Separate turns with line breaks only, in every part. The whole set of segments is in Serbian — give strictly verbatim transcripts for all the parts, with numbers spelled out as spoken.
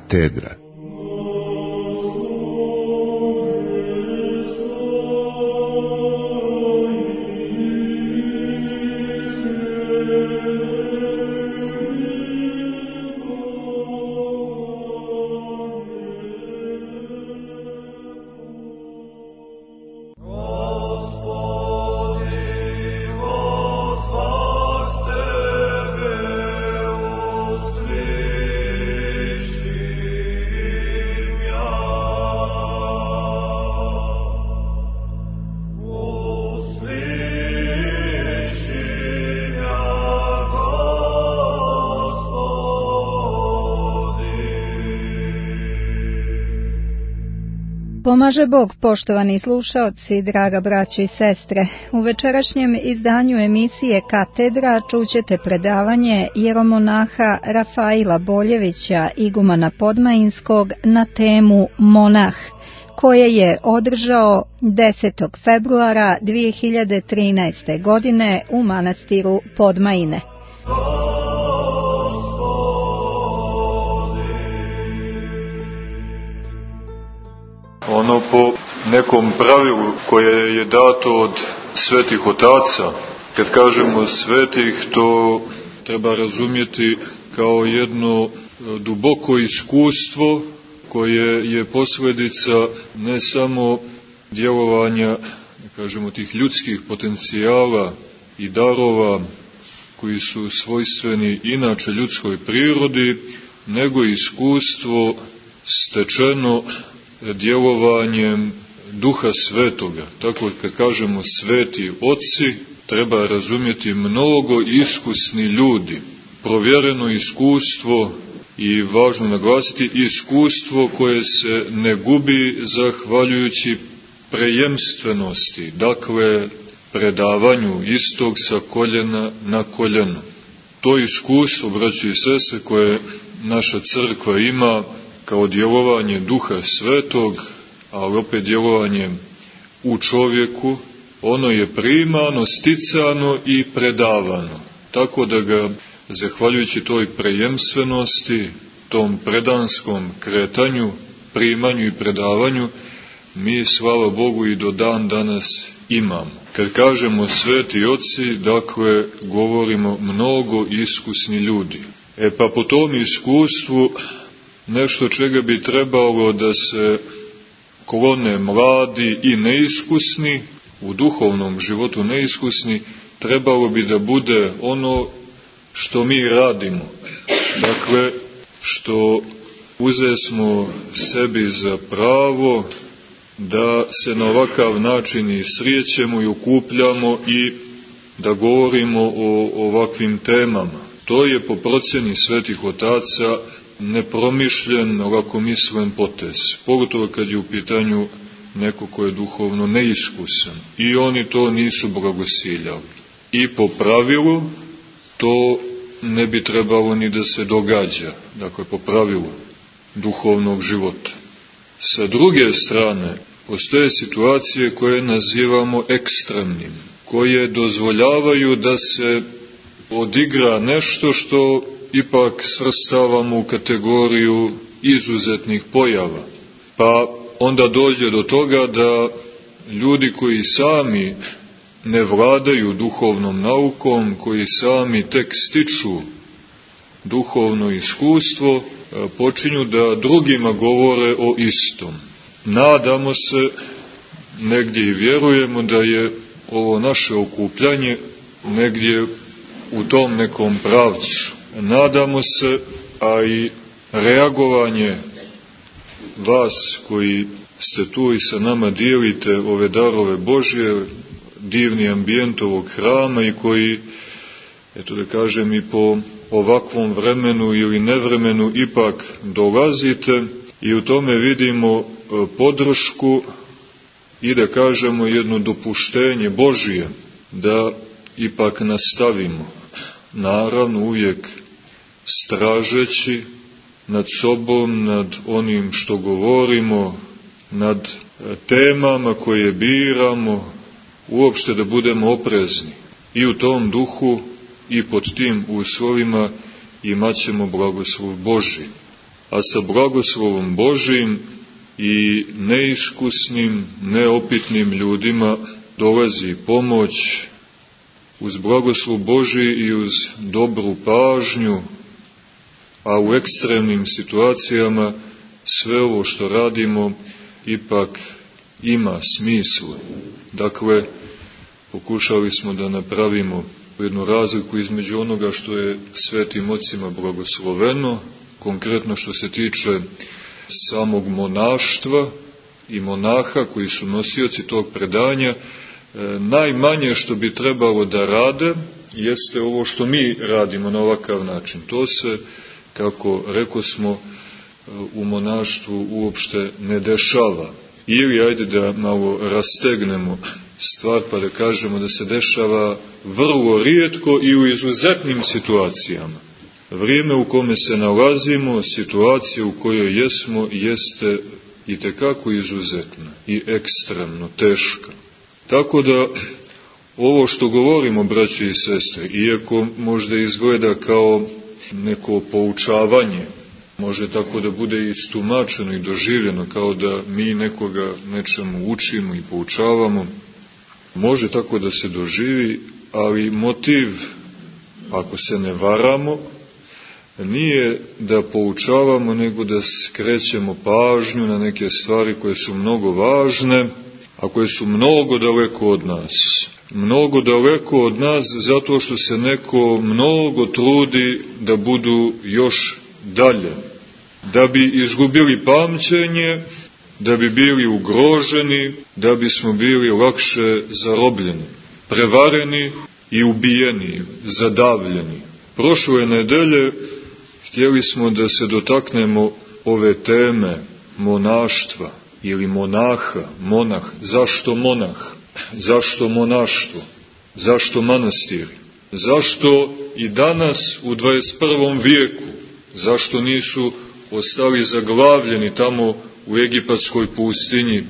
katedra.
Pomaže Bog, poštovani slušaoci, draga braćo i sestre. U večerašnjem izdanju emisije Katedra čućete predavanje jeromonaha Rafaila Boljevića, igumana Podmajinskog, na temu Monah, koje je održao desetog februara dvije hiljade trinaeste. godine u manastiru Podmajine.
Ono po nekom pravilu koje je dato od svetih otaca, kad kažemo svetih, to treba razumjeti kao jedno duboko iskustvo koje je posljedica ne samo djelovanja, da kažemo, tih ljudskih potencijala i darova koji su svojstveni inače ljudskoj prirodi, nego iskustvo stečeno djelovanjem Duha Svetoga. Tako kad kažemo sveti oci, treba razumjeti mnogo iskusni ljudi, provjereno iskustvo i važno naglasiti iskustvo koje se ne gubi zahvaljujući prejemstvenosti, dakle predavanju istog sa koljena na koljeno. To iskustvo, braći i sestre, koje naša crkva ima kao djelovanje Duha Svetog, ali opet djelovanje u čovjeku, ono je primano, sticano i predavano. Tako da ga, zahvaljujući toj prejemstvenosti, tom predanskom kretanju, primanju i predavanju, mi, slava Bogu, i do dan danas imamo. Kad kažemo sveti oci, dakle, govorimo mnogo iskusni ljudi. E pa po tom iskustvu, nešto čega bi trebalo da se klone mladi i neiskusni, u duhovnom životu neiskusni, trebalo bi da bude ono što mi radimo. Dakle, što uzesmo sebi za pravo da se na ovakav način i srijećemo i okupljamo i da govorimo o ovakvim temama. To je po procjeni svetih otaca nepromišljen, lakomislen potez, pogotovo kad je u pitanju neko ko je duhovno neiskusan. I oni to nisu blagosiljali. I po pravilu to ne bi trebalo ni da se događa, dakle po pravilu duhovnog života. Sa druge strane, postoje situacije koje nazivamo ekstremnim, koje dozvoljavaju da se odigra nešto što ipak svrstavamo u kategoriju izuzetnih pojava. Pa onda dođe do toga da ljudi koji sami ne vladaju duhovnom naukom, koji sami tek stiču duhovno iskustvo, počinju da drugima govore o istom. Nadamo se, negdje i vjerujemo, da je ovo naše okupljanje negdje u tom nekom pravcu. Nadamo se, a i reagovanje vas koji ste tu i sa nama dijelite ove darove Božje, divni ambijent ovog hrama i koji, eto da kažem, i po ovakvom vremenu ili nevremenu ipak dolazite i u tome vidimo podršku i da kažemo jedno dopuštenje Božje da ipak nastavimo. Naravno, uvijek stražeći nad sobom, nad onim što govorimo, nad temama koje biramo, uopšte da budemo oprezni. I u tom duhu i pod tim uslovima imat ćemo blagoslov Božji. a sa blagoslovom Božijim i neiskusnim, neopitnim ljudima dolazi pomoć uz blagoslov Božiji i uz dobru pažnju, a u ekstremnim situacijama sve ovo što radimo ipak ima smisla. Dakle, pokušali smo da napravimo jednu razliku između onoga što je svetim ocima blagosloveno, konkretno što se tiče samog monaštva i monaha koji su nosioci tog predanja. Najmanje što bi trebalo da rade jeste ovo što mi radimo na ovakav način. To se, kako rekosmo, u monaštvu uopšte ne dešava. Ili, ajde da malo rastegnemo stvar pa da kažemo da se dešava vrlo rijetko i u izuzetnim situacijama. Vrijeme u kome se nalazimo, situacija u kojoj jesmo, jeste itekako izuzetna i ekstremno teška. Tako da ovo što govorimo, braći i sestre, iako možda izgleda kao neko poučavanje, može tako da bude istumačeno i doživljeno, kao da mi nekoga nečemu učimo i poučavamo, može tako da se doživi, ali motiv, ako se ne varamo, nije da poučavamo, nego da skrećemo pažnju na neke stvari koje su mnogo važne, a koje su mnogo daleko od nas. Mnogo daleko od nas zato što se neko mnogo trudi da budu još dalje. Da bi izgubili pamćenje, da bi bili ugroženi, da bismo bili lakše zarobljeni, prevareni i ubijeni, zadavljeni. Prošle nedelje htjeli smo da se dotaknemo ove teme monaštva ili monaha, monah. Zašto monah? Zašto monaštvo? Zašto manastiri? Zašto i danas u dvadeset prvom vijeku? Zašto nisu ostali zaglavljeni tamo u egipatskoj pustinji?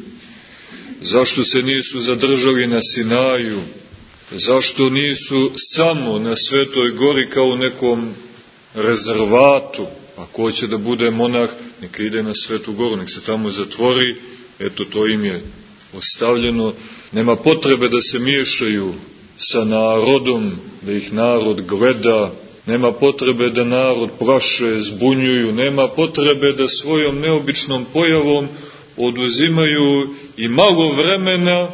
Zašto se nisu zadržali na Sinaju? Zašto nisu samo na Svetoj gori kao u nekom rezervatu? Ako hoće da bude monah, neka ide na Svetu goru, nek se tamo zatvori, eto to im je ostavljeno. Nema potrebe da se miješaju sa narodom, da ih narod gleda, nema potrebe da narod plaše, zbunjuju, nema potrebe da svojom neobičnom pojavom oduzimaju i malo vremena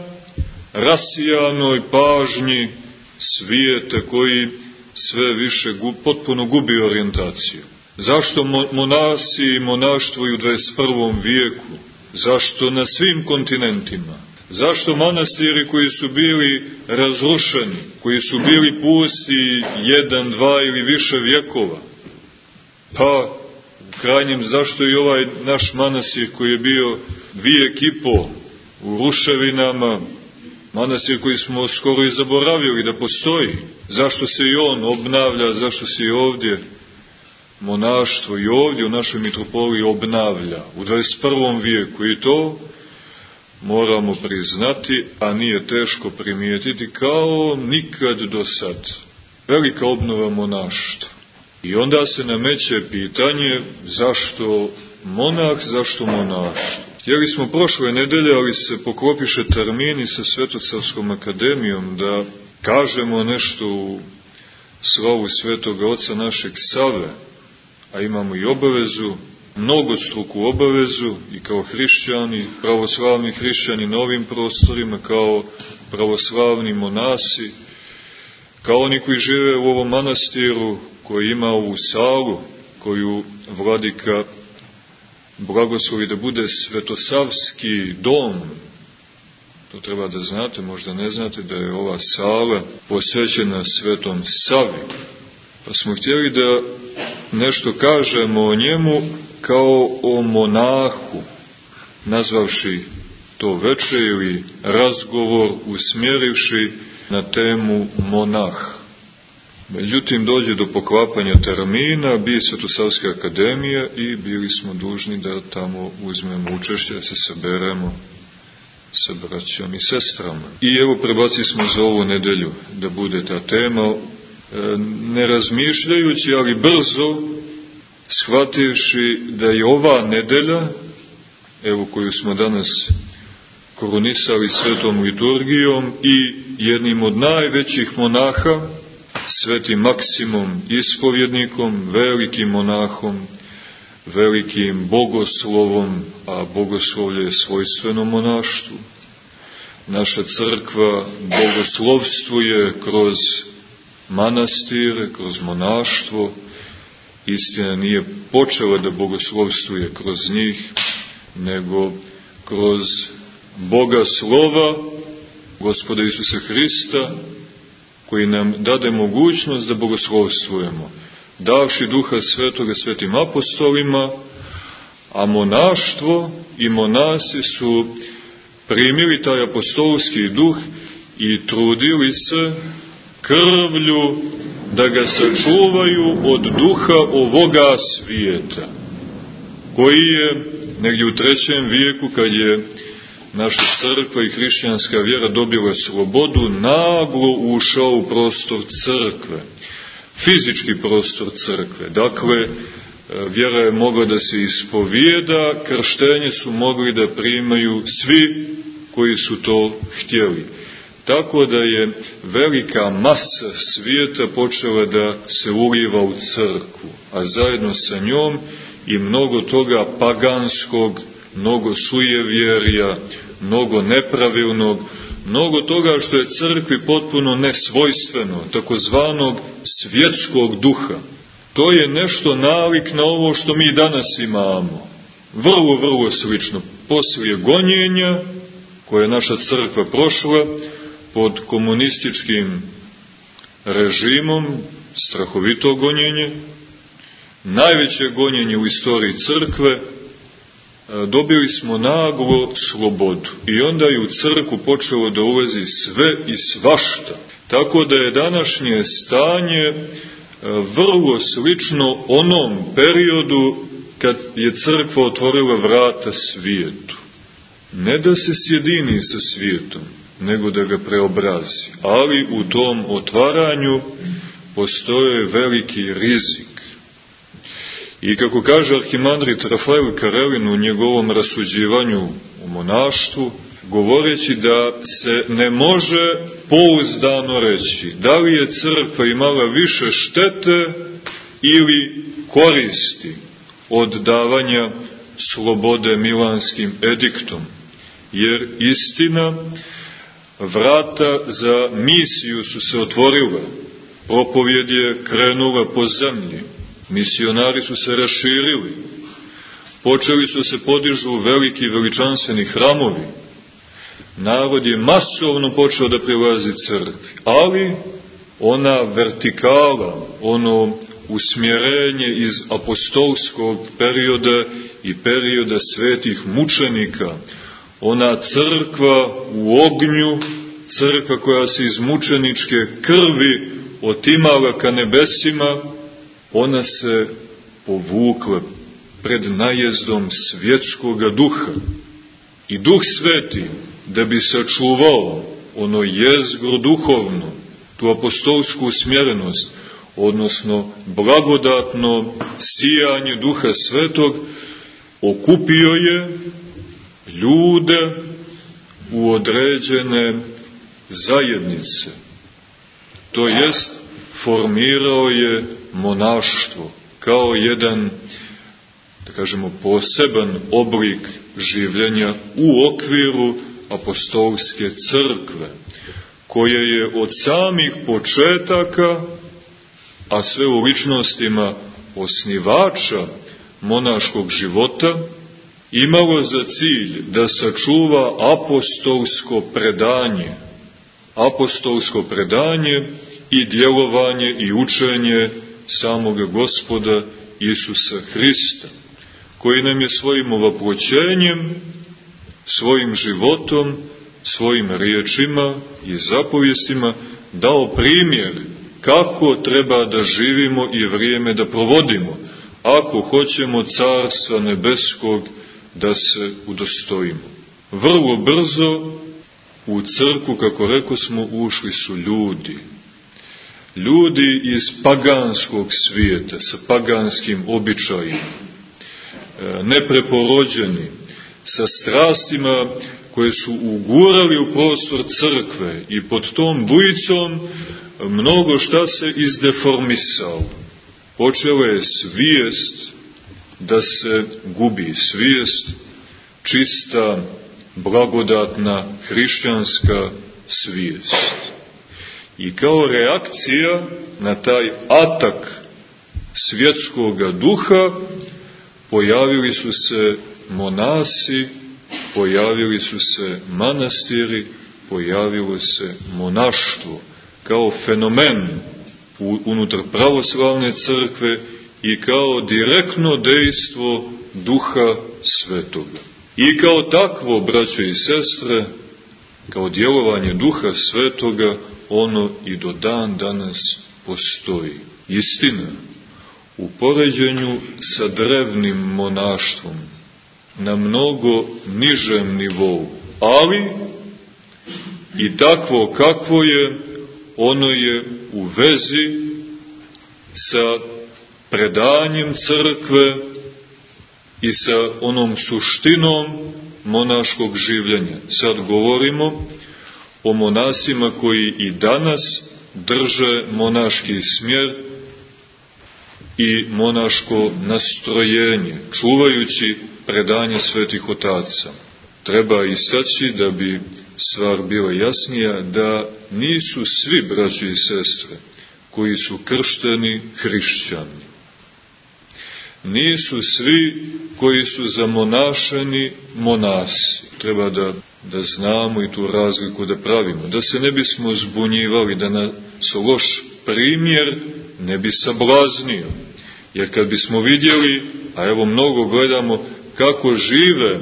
rasijanoj pažnji svijeta koji sve više gub, potpuno gubi orijentaciju. Zašto monasi i monaštvo i u dvadeset prvom vijeku? Zašto na svim kontinentima? Zašto manastiri koji su bili razrušeni, koji su bili pusti jedan, dva ili više vjekova? Pa, u krajnjem, zašto i ovaj naš manastir koji je bio vijek i po u ruševinama, manastir koji smo skoro i zaboravili da postoji? Zašto se i on obnavlja, zašto se i ovdje monaštvo i ovdje u našoj mitropoliji obnavlja u dvadeset prvom vijeku? I to moramo priznati, a nije teško primijetiti, kao nikad do sad. Velika obnova monaštva. I onda se nameće pitanje zašto monah, zašto monaštvo. Htjeli smo prošle nedelje, ali se poklopiše termini sa Svetosavskom akademijom da kažemo nešto u slavu Svetoga Oca našeg Save, a imamo i obavezu, mnogostruku obavezu i kao hrišćani, pravoslavni hrišćani na ovim prostorima, kao pravoslavni monasi, kao oni koji žive u ovom manastiru koji ima ovu salu, koju vladika blagoslovi da bude Svetosavski dom. To treba da znate, možda ne znate da je ova sala posvećena Svetom Savi. Pa smo htjeli da nešto kažemo o njemu kao o monahu, nazvavši to veče ili razgovor usmjerivši na temu monah. Međutim, dođe do poklapanja termina, bi Svetosavska akademija i bili smo dužni da tamo uzmemo učešće, da se saberemo sa braćom i sestrama. I evo, prebaci smo za ovu nedelju da bude ta tema, ne razmišljajući, ali brzo, shvativši da je ova nedelja, evo koju smo danas korunisali svetom liturgijom i jednim od najvećih monaha, svetim Maksimom ispovjednikom, velikim monahom, velikim bogoslovom, a bogoslovlje je svojstveno monaštvu. Naša crkva bogoslovstvuje kroz manastire, kroz monaštvo. Istina nije počela da bogoslovstvuje kroz njih, nego kroz Boga slova, Gospoda Isusa Hrista, koji nam dade mogućnost da bogoslovstvujemo, davši Duha Svetoga svetim apostolima, a monaštvo i monasi su primili taj apostolski duh i trudili se krvlju da ga sačuvaju od duha ovoga svijeta, koji je negdje u trećem vijeku, kad je naša crkva i hrišćanska vjera dobila slobodu, naglo ušao u prostor crkve, fizički prostor crkve. Dakle, vjera je mogla da se ispovijeda, krštenje su mogli da primaju svi koji su to htjeli. Tako da je velika masa svijeta počela da se uliva u crkvu, a zajedno sa njom i mnogo toga paganskog, mnogo sujevjerja, mnogo nepravilnog, mnogo toga što je crkvi potpuno nesvojstveno, takozvanog svjetskog duha. To je nešto nalik na ovo što mi danas imamo. Vrlo, vrlo slično. Poslije gonjenja, koje je naša crkva prošla, pod komunističkim režimom, strahovito gonjenje, najveće gonjenje u istoriji crkve, dobili smo naglo slobodu. I onda je u crkvu počelo da ulazi sve i svašta. Tako da je današnje stanje vrlo slično onom periodu kad je crkva otvorila vrata svijetu. Ne da se sjedini sa svijetom, nego da ga preobrazi. Ali u tom otvaranju postoje veliki rizik. I kako kaže arhimandrit Rafael Karelin u njegovom rasuđivanju u monaštvu, govoreći da se ne može pouzdano reći da li je crkva imala više štete ili koristi od davanja slobode Milanskim ediktom. Jer istina, vrata za misiju su se otvorila, propovjed je krenula po zemlji, misionari su se raširili, počeli su se podižu veliki veličanstveni hramovi, narod je masovno počeo da prilazi crkvi, ali ona vertikala, ono usmjerenje iz apostolskog perioda i perioda svetih mučenika, ona crkva u ognju, crkva koja se iz mučeničke krvi otimala ka nebesima, ona se povukla pred najezdom svjetskoga duha. I Duh Sveti, da bi sačuvao ono jezgro duhovno, tu apostolsku usmjerenost, odnosno blagodatno sijanje Duha Svetog, okupio je ljude u određene zajednice. To jest, formirao je monaštvo kao jedan, da kažemo, poseban oblik življenja u okviru apostolske crkve, koja je od samih početaka, a sve u ličnostima osnivača monaškog života, imalo za cilj da sačuva apostolsko predanje, apostolsko predanje i djelovanje i učenje samog Gospoda Isusa Hrista, koji nam je svojim ovaploćenjem, svojim životom, svojim riječima i zapovjestima dao primjer kako treba da živimo i vrijeme da provodimo, ako hoćemo Carstva nebeskog da se udostojimo. Vrlo brzo u crkvu, kako rekao smo, ušli su ljudi. ljudi iz paganskog svijeta, sa paganskim običajima, nepreporođeni, sa strastima koje su ugurali u prostor crkve i pod tom bujicom mnogo šta se izdeformisalo. Počela je svijest da se gubi, svijest čista, blagodatna, hrišćanska svijest. I kao reakcija na taj atak svjetskoga duha pojavili su se monasi, pojavili su se manastiri, pojavilo se monaštvo kao fenomen unutar pravoslavne crkve i kao direktno dejstvo Duha Svetoga. I kao takvo, braćo i sestre, kao djelovanje Duha Svetoga, ono i do dan danas postoji. Istina, u poređenju sa drevnim monaštvom, na mnogo nižem nivou, ali i takvo kakvo je, ono je u vezi sa predanjem crkve i sa onom suštinom monaškog življenja. Sad govorimo o monasima koji i danas drže monaški smjer i monaško nastrojenje, čuvajući predanje svetih otaca. Treba istaći, da bi stvar bila jasnija, da nisu svi, braći i sestre, koji su kršteni hrišćani. Nisu svi koji su zamonašeni monasi. Treba da, da znamo i tu razliku da pravimo. Da se ne bismo zbunjivali, da nas loš primjer ne bi sablaznio. Jer kad bismo vidjeli, a evo mnogo gledamo, kako žive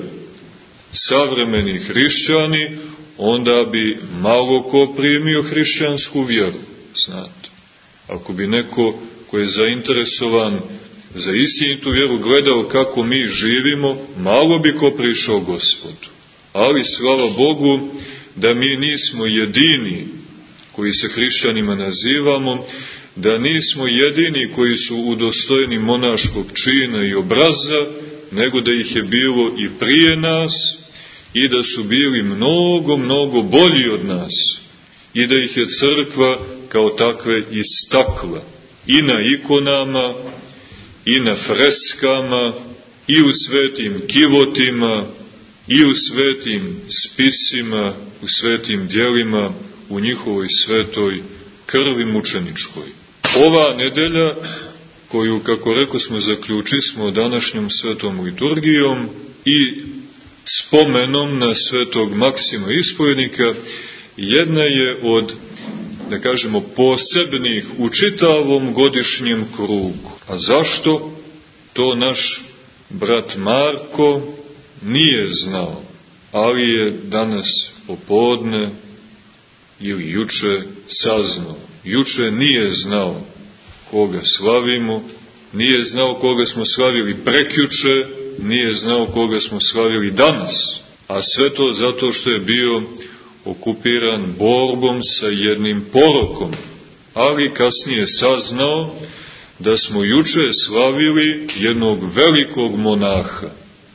savremeni hrišćani, onda bi malo ko primio hrišćansku vjeru. Znate, ako bi neko ko je zainteresovan za istinitu vjeru gledao kako mi živimo, malo bi ko prišao Gospodu. Ali slava Bogu da mi nismo jedini koji se hrišćanima nazivamo, da nismo jedini koji su udostojeni monaškog čina i obraza, nego da ih je bilo i prije nas i da su bili mnogo, mnogo bolji od nas i da ih je crkva kao takve istakla i na ikonama, i na freskama, i u svetim kivotima, i u svetim spisima, u svetim djelima, u njihovoj svetoj krvi mučeničkoj. Ova nedelja, koju, kako reko smo, zaključismo današnjom svetom liturgijom i spomenom na svetog Maksima Ispovjednika, jedna je od, da kažemo, posebnih u čitavom godišnjem krugu. A zašto? To naš brat Marko nije znao, ali je danas popodne ili juče saznao. Juče nije znao koga slavimo, nije znao koga smo slavili prekjuče, nije znao koga smo slavili danas. A sve to zato što je bio okupiran borbom sa jednim porokom, ali kasnije saznao da smo juče slavili jednog velikog monaha,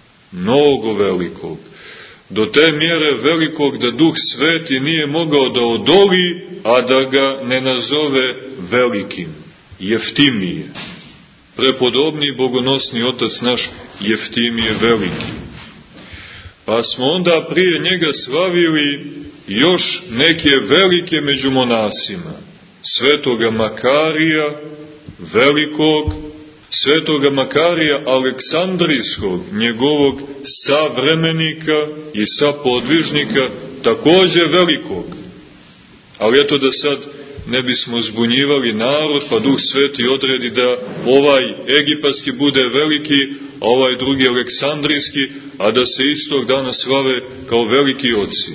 mnogo velikog, do te mjere velikog da Duh Sveti nije mogao da odoli, a da ga ne nazove velikim, Jeftimije. Prepodobni bogonosni otac naš Jeftimije veliki. Pa smo onda prije njega slavili još neke velike među monasima. Svetoga Makarija velikog, svetoga Makarija Aleksandrijskog, njegovog savremenika i sapodvižnika, također velikog. Ali eto da sad ne bismo zbunjivali narod, pa Duh Sveti odredi da ovaj egipatski bude veliki, a ovaj drugi aleksandrijski, a da se istog dana slave kao veliki oci.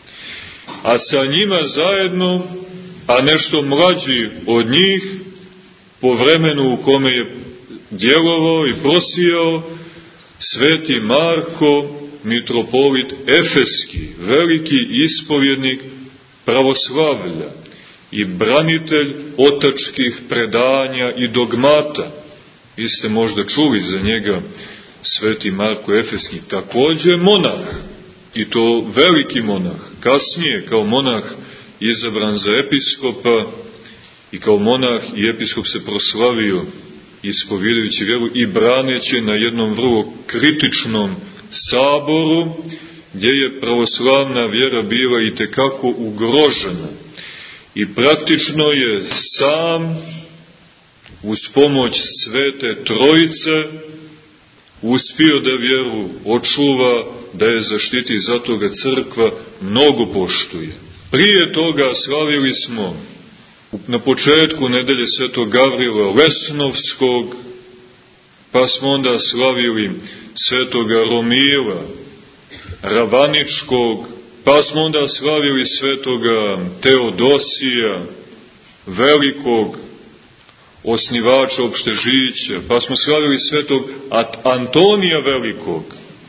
A sa njima zajedno, a nešto mlađi od njih, po vremenu u kome je djelovao i prosijao, sveti Marko, mitropolit Efeski, veliki ispovjednik pravoslavlja, i branitelj otačkih predanja i dogmata. Vi ste možda čuli za njega, sveti Marko Efeski, također monah, i to veliki monah, kasnije kao monah izabran za episkopa, i kao monah i episkop se proslavio ispovijedajući vjeru i braneći na jednom vrlo kritičnom saboru, gdje je pravoslavna vjera bila i tekako ugrožena. I praktično je sam, uz pomoć Svete Trojice, uspio da vjeru očuva, da je zaštiti, zato ga crkva mnogo poštuje. Prije toga slavili smo na početku nedelje svetog Gavrila Lesnovskog, pa smo onda slavili svetoga Romila Ravaničkog, pa smo onda slavili svetoga Teodosija, velikog osnivača opštežića, pa smo slavili svetog Antonija Velikog,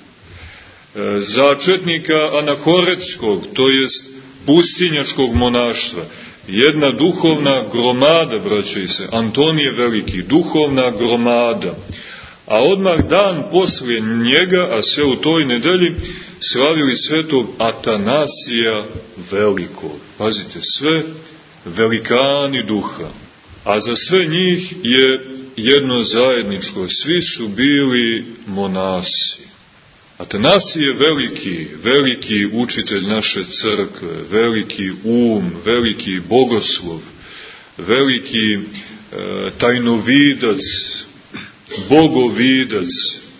začetnika Anahoretskog, to jest pustinjačkog monaštva. Jedna duhovna gromada, braćo se, Antonije Veliki, duhovna gromada. A odmah dan poslije njega, a sve u toj nedelji, slavili svetog Atanasija Velikog. Pazite, sve velikani duha. A za sve njih je jedno zajedničko, svi su bili monasi. Atanasije Veliki, veliki učitelj naše crkve, veliki um, veliki bogoslov, veliki e, tajnovidac, bogovidac,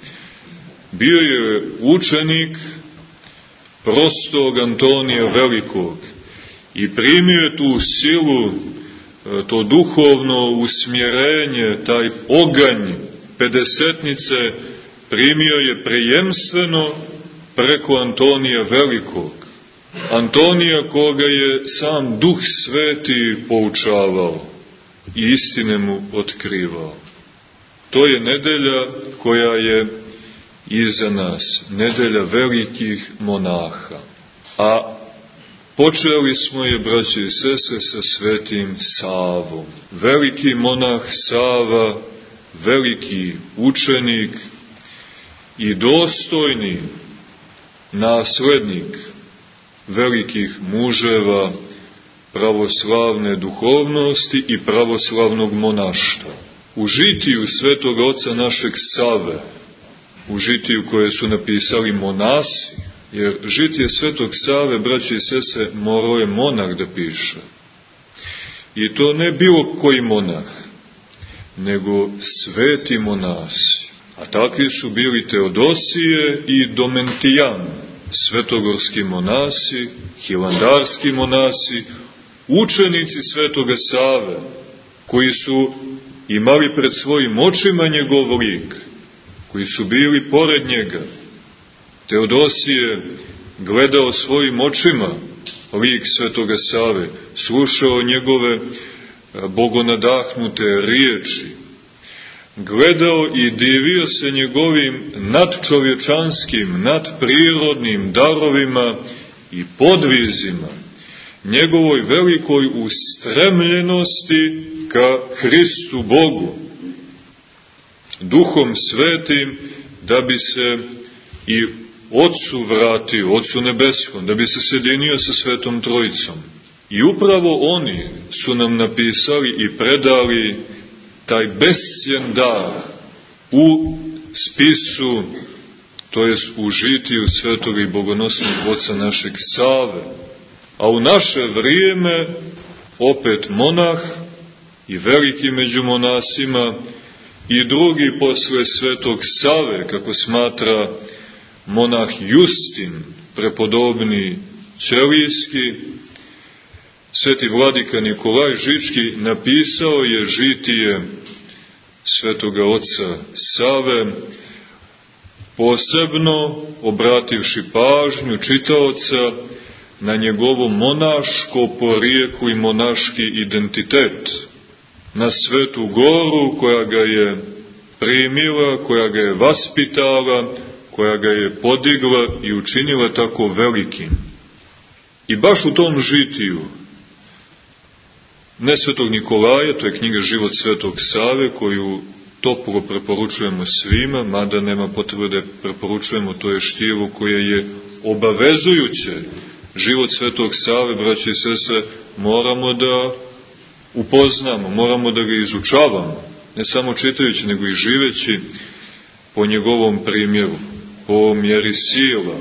bio je učenik prostog Antonija Velikog i primio je tu silu, to duhovno usmjerenje, taj oganj pedesetnice, primio je prijemstveno preko Antonija Velikog. Antonija koga je sam Duh Sveti poučavao i istine mu otkrivao. To je nedelja koja je iza nas, nedelja velikih monaha. A počeli smo je, braće i sestre, sa svetim Savom. Veliki monah Sava, veliki učenik i dostojni naslednik velikih muževa pravoslavne duhovnosti i pravoslavnog monaštva. U žitiju svetoga oca našeg Save, u žitiju koje su napisali monasi, jer žitije svetog Save, braće i sestre, morao je monah da piše. I to ne bilo koji monah, nego sveti monasi. A takvi su bili Teodosije i Domentijan, svetogorski monasi, hilandarski monasi, učenici svetoga Save, koji su imali pred svojim očima njegov lik, koji su bili pored njega. Teodosije gledao svojim očima lik svetoga Save, slušao njegove bogonadahnute riječi, gledao i divio se njegovim nadčovječanskim, nadprirodnim darovima i podvizima, njegovoj velikoj ustremljenosti ka Hristu Bogu, Duhom Svetim, da bi se i Otcu vratio, Otcu Nebeskom, da bi se sjedinio sa Svetom Trojicom. I upravo oni su nam napisali i predali taj bescjen dar u spisu, to jest u žitiju svetog i bogonosnog oca našeg Save. A u naše vrijeme opet monah i veliki među monasima i drugi posle svetog Save, kako smatra monah Justin, prepodobni ćelijski, sveti vladika Nikolaj Žički napisao je žitije svetoga oca Save, posebno obrativši pažnju čitaoca na njegovo monaško porijeklo i monaški identitet, na Svetu Goru koja ga je primila, koja ga je vaspitala, koja ga je podigla i učinila tako velikim. I baš u tom žitiju ne Svetog Nikolaja, to je knjiga Život Svetog Save, koju toplo preporučujemo svima, mada nema potrebe da preporučujemo, to je štivo koje je obavezujuće. Život Svetog Save, braće i sestre, moramo da upoznamo, moramo da ga izučavamo, ne samo čitajući, nego i živeći po njegovom primjeru, po mjeri sila.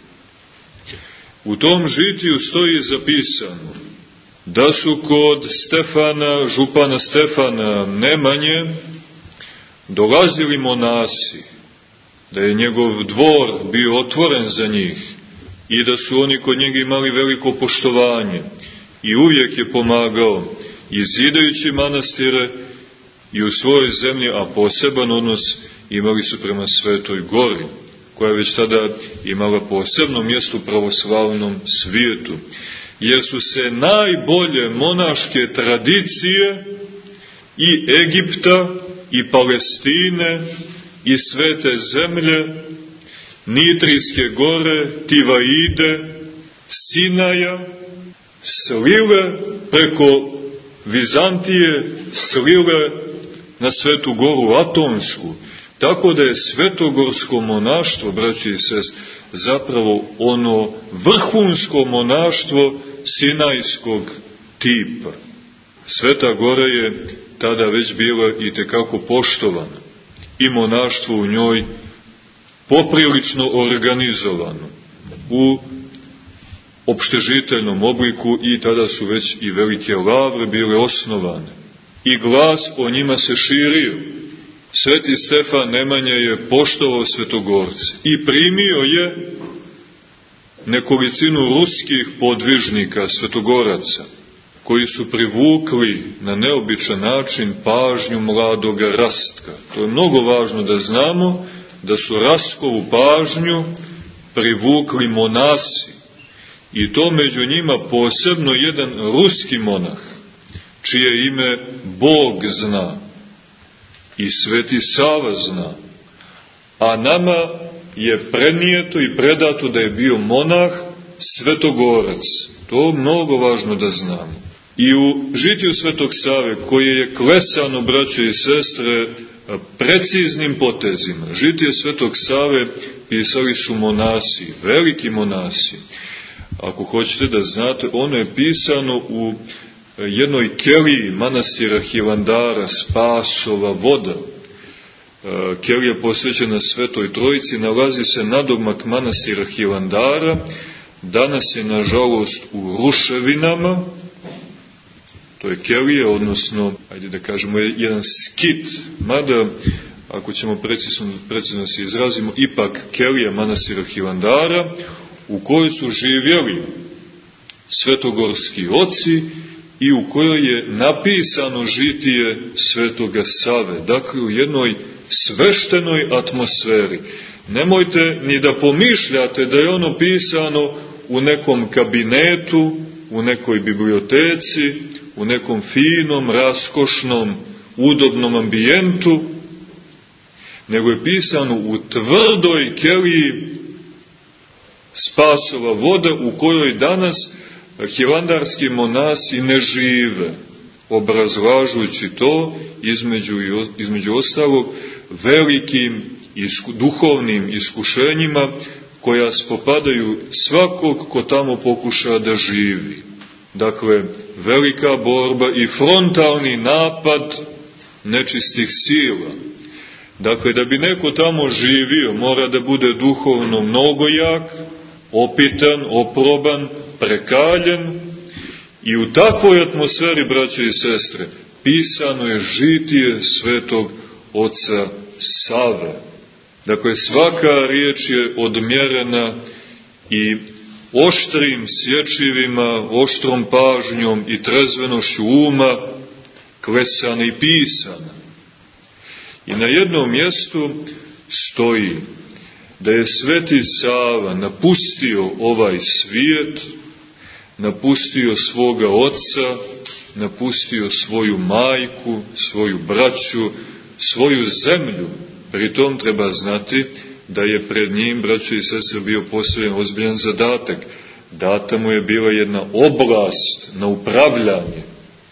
U tom žitiju stoji zapisano da su kod Stefana, župana Stefana Nemanje, dolazili monasi, da je njegov dvor bio otvoren za njih i da su oni kod njega imali veliko poštovanje i uvijek je pomagao i zidajući manastire i u svojoj zemlji, a poseban odnos imali su prema Svetoj Gori, koja je već tada imala posebno mjesto u pravoslavnom svijetu, jer su se najbolje monaške tradicije i Egipta i Palestine i Svete zemlje, Nitrijske gore, Tivaide, Sinaja, slile preko Vizantije, slile na Svetu Goru Atonsku, tako da je svetogorsko monaštvo, braći i sestre, zapravo ono vrhunsko monaštvo sinajskog tipa. Sveta Gora je tada već bila i tekako poštovana i monaštvo u njoj poprilično organizovano u opštežiteljnom obliku i tada su već i velike lavre bile osnovane i glas o njima se širio. Sveti Stefan Nemanja je poštovao svetogorce i primio je nekolicinu ruskih podvižnika, svetogoraca, koji su privukli na neobičan način pažnju mladoga Rastka. To je mnogo važno da znamo, da su Rastkovu pažnju privukli monasi, i to među njima posebno jedan ruski monah, čije ime Bog zna i Sveti Sava zna, a nama je prenijeto i predato da je bio monah svetogorac. To je mnogo važno da znamo. I u žitiju Svetog Save, koje je klesano, braće i sestre, preciznim potezima, žitije Svetog Save pisali su monasi, veliki monasi. Ako hoćete da znate, ono je pisano u jednoj keliji manastira Hilandara, Spasova voda. Kelija posvećena Svetoj Trojici nalazi se nadomak manastira Hilandara, danas je nažalost u ruševinama. To je kelija, odnosno, ajde da kažemo, jedan skit, mada, ako ćemo precizno, precizno se izrazimo, ipak kelija manastira Hilandara, u kojoj su živjeli svetogorski oci i u kojoj je napisano žitije Svetoga Save, dakle u jednoj sveštenoj atmosferi. Nemojte ni da pomišljate da je ono pisano u nekom kabinetu, u nekoj biblioteci, u nekom finom, raskošnom, udobnom ambijentu, nego je pisano u tvrdoj keliji Spasova voda, u kojoj danas hilandarski monasi ne žive, obrazlažući to između, između ostalog velikim isku, duhovnim iskušenjima koja spopadaju svakog ko tamo pokuša da živi. Dakle, velika borba i frontalni napad nečistih sila. Dakle, da bi neko tamo živio, mora da bude duhovno mnogo jak, opitan, oproban, prekaljen, i u takvoj atmosferi, braće i sestre, pisano je žitije Svetog Oca Save. Dakle, svaka riječ je odmjerena i oštrim sječivima, oštrom pažnjom i trezvenošću uma klesana i pisana. I na jednom mjestu stoji da je Sveti Sava napustio ovaj svijet, napustio svoga oca, napustio svoju majku, svoju braću, svoju zemlju. Pritom treba znati da je pred njim, braćo i sestre, bio postavljen ozbiljan zadatak. Data mu je bila jedna oblast na upravljanje,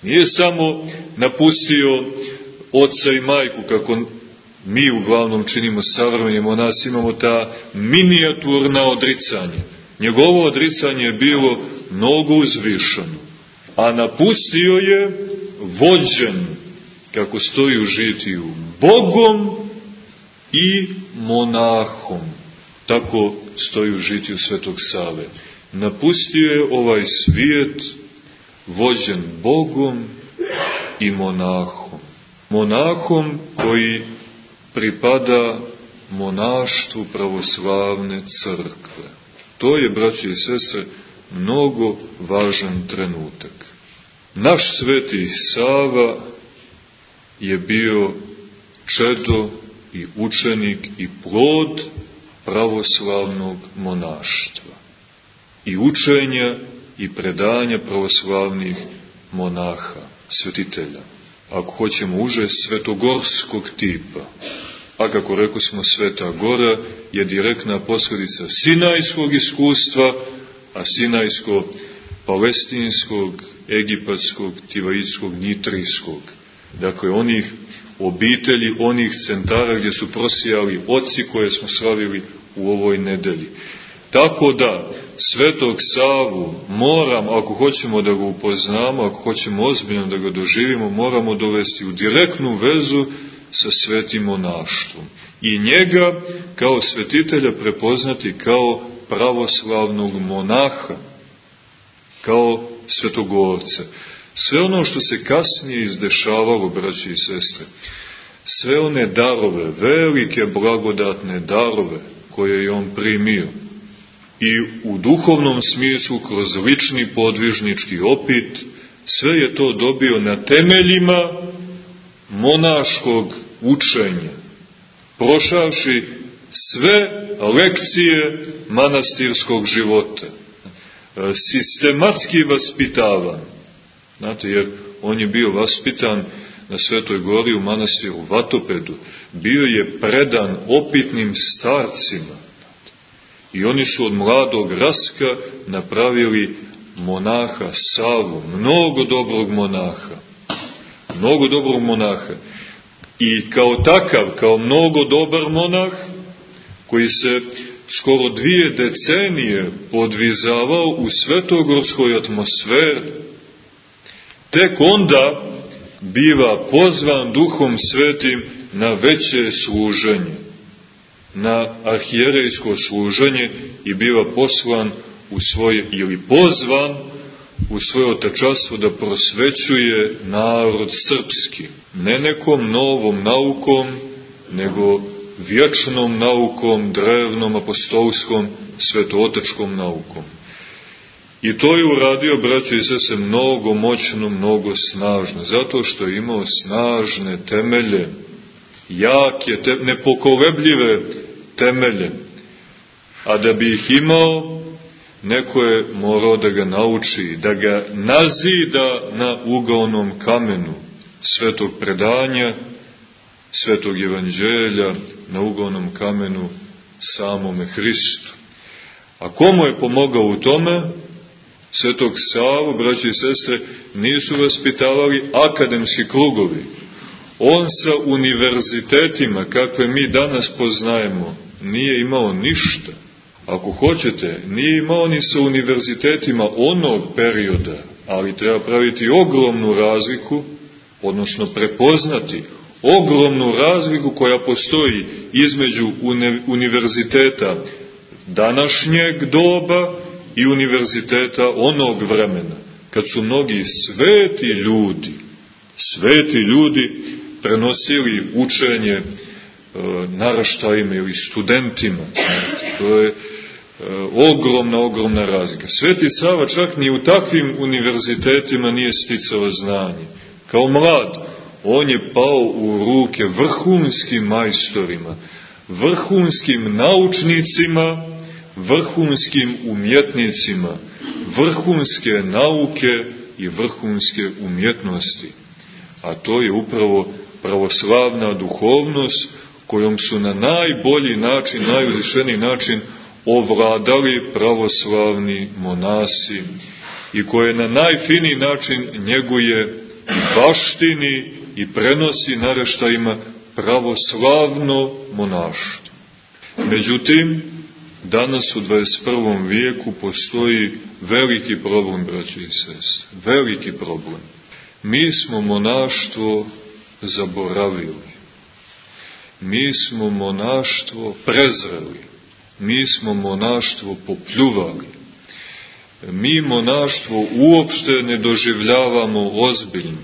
Nije samo napustio oca i majku, kako mi uglavnom činimo savremeni monasi, imamo ta minijaturna odricanja. Njegovo odricanje je bilo mnogo uzvišeno, a napustio je vođen, kako stoji u žitiju, Bogom i monahom. Tako stoji u žitiju Svetog Save. Napustio je ovaj svijet vođen Bogom i monahom. Monahom koji pripada monaštvu pravoslavne crkve. To je, braći i sestre, mnogo važan trenutak. Naš Sveti Sava je bio čedo i učenik i plod pravoslavnog monaštva i učenja i predanja pravoslavnih monaha, svetitelja. Ako hoćemo uže, svetogorskog tipa. A kako rekao smo, Sveta Gora je direktna posljedica sinajskog iskustva, a sinajsko palestinskog, egipatskog, tivaitskog, nitrijskog. Dakle, onih obitelji, onih centara gdje su prosijali oci koje smo slavili u ovoj nedelji. Tako da, Svetog Savu moramo, ako hoćemo da ga upoznamo, ako hoćemo ozbiljno da ga doživimo, moramo dovesti u direktnu vezu sa svetim monaštvom. I njega kao svetitelja prepoznati kao pravoslavnog monaha, kao svetogorca. Sve ono što se kasnije izdešavalo, braći i sestre, sve one darove, velike blagodatne darove koje je on primio, i u duhovnom smislu, kroz lični podvižnički opit, sve je to dobio na temeljima monaškog učenja, prošavši sve lekcije manastirskog života, sistematski vaspitavan. Znate, jer on je bio vaspitan na Svetoj Gori u manastiru Vatopedu, bio je predan opitnim starcima. I oni su od mladog raska napravili monaha Savu, mnogo dobrog monaha. Mnogo dobrog monaha. I kao takav, kao mnogo dobar monah, koji se skoro dvije decenije podvizavao u svetogorskoj atmosferi, tek onda biva pozvan Duhom Svetim na veće služenje, na arhijerejsko služenje, i biva poslan u svoje, ili pozvan u svoje otečastvo da prosvećuje narod srpski. Ne nekom novom naukom, nego vječnom naukom, drevnom, apostolskom, svetootečkom naukom. I to je uradio, braćo i sestre, mnogo moćno, mnogo snažno, zato što je imao snažne temelje, jake, te, nepokolebljive temelje. A da bi ih imao, neko je morao da ga nauči, da ga nazida na ugaonom kamenu svetog predanja, svetog evanđelja, na ugaonom kamenu samome Hristu. A komu je pomogao u tome? Svetog Savu, braći i sestre, nisu vaspitavali akademski krugovi. On sa univerzitetima, kakve mi danas poznajemo, nije imao ništa. Ako hoćete, nije imao ni sa univerzitetima onog perioda, ali treba praviti ogromnu razliku, odnosno prepoznati ogromnu razliku koja postoji između univerziteta današnjeg doba i univerziteta onog vremena, kad su mnogi sveti ljudi, sveti ljudi prenosili učenje e, naraštajima ili studentima. To je e, ogromna, ogromna razlika. Sveti Sava čak ni u takvim univerzitetima nije sticao znanje. Kao mlad, on je pao u ruke vrhunskim majstorima, vrhunskim naučnicima, vrhunskim umjetnicima, vrhunske nauke i vrhunske umjetnosti. A to je upravo pravoslavna duhovnost kojom su na najbolji način, najuzvišeniji način ovladali pravoslavni monasi i koje na najfiniji način njeguje baštini i prenosi naraštajima pravoslavno monaštvo. Međutim, danas u dvadeset prvom vijeku postoji veliki problem, braće i sestre, veliki problem. Mi smo monaštvo zaboravili. Mi smo monaštvo prezreli. Mi smo monaštvo popljuvali. Mi monaštvo uopšte ne doživljavamo ozbiljno.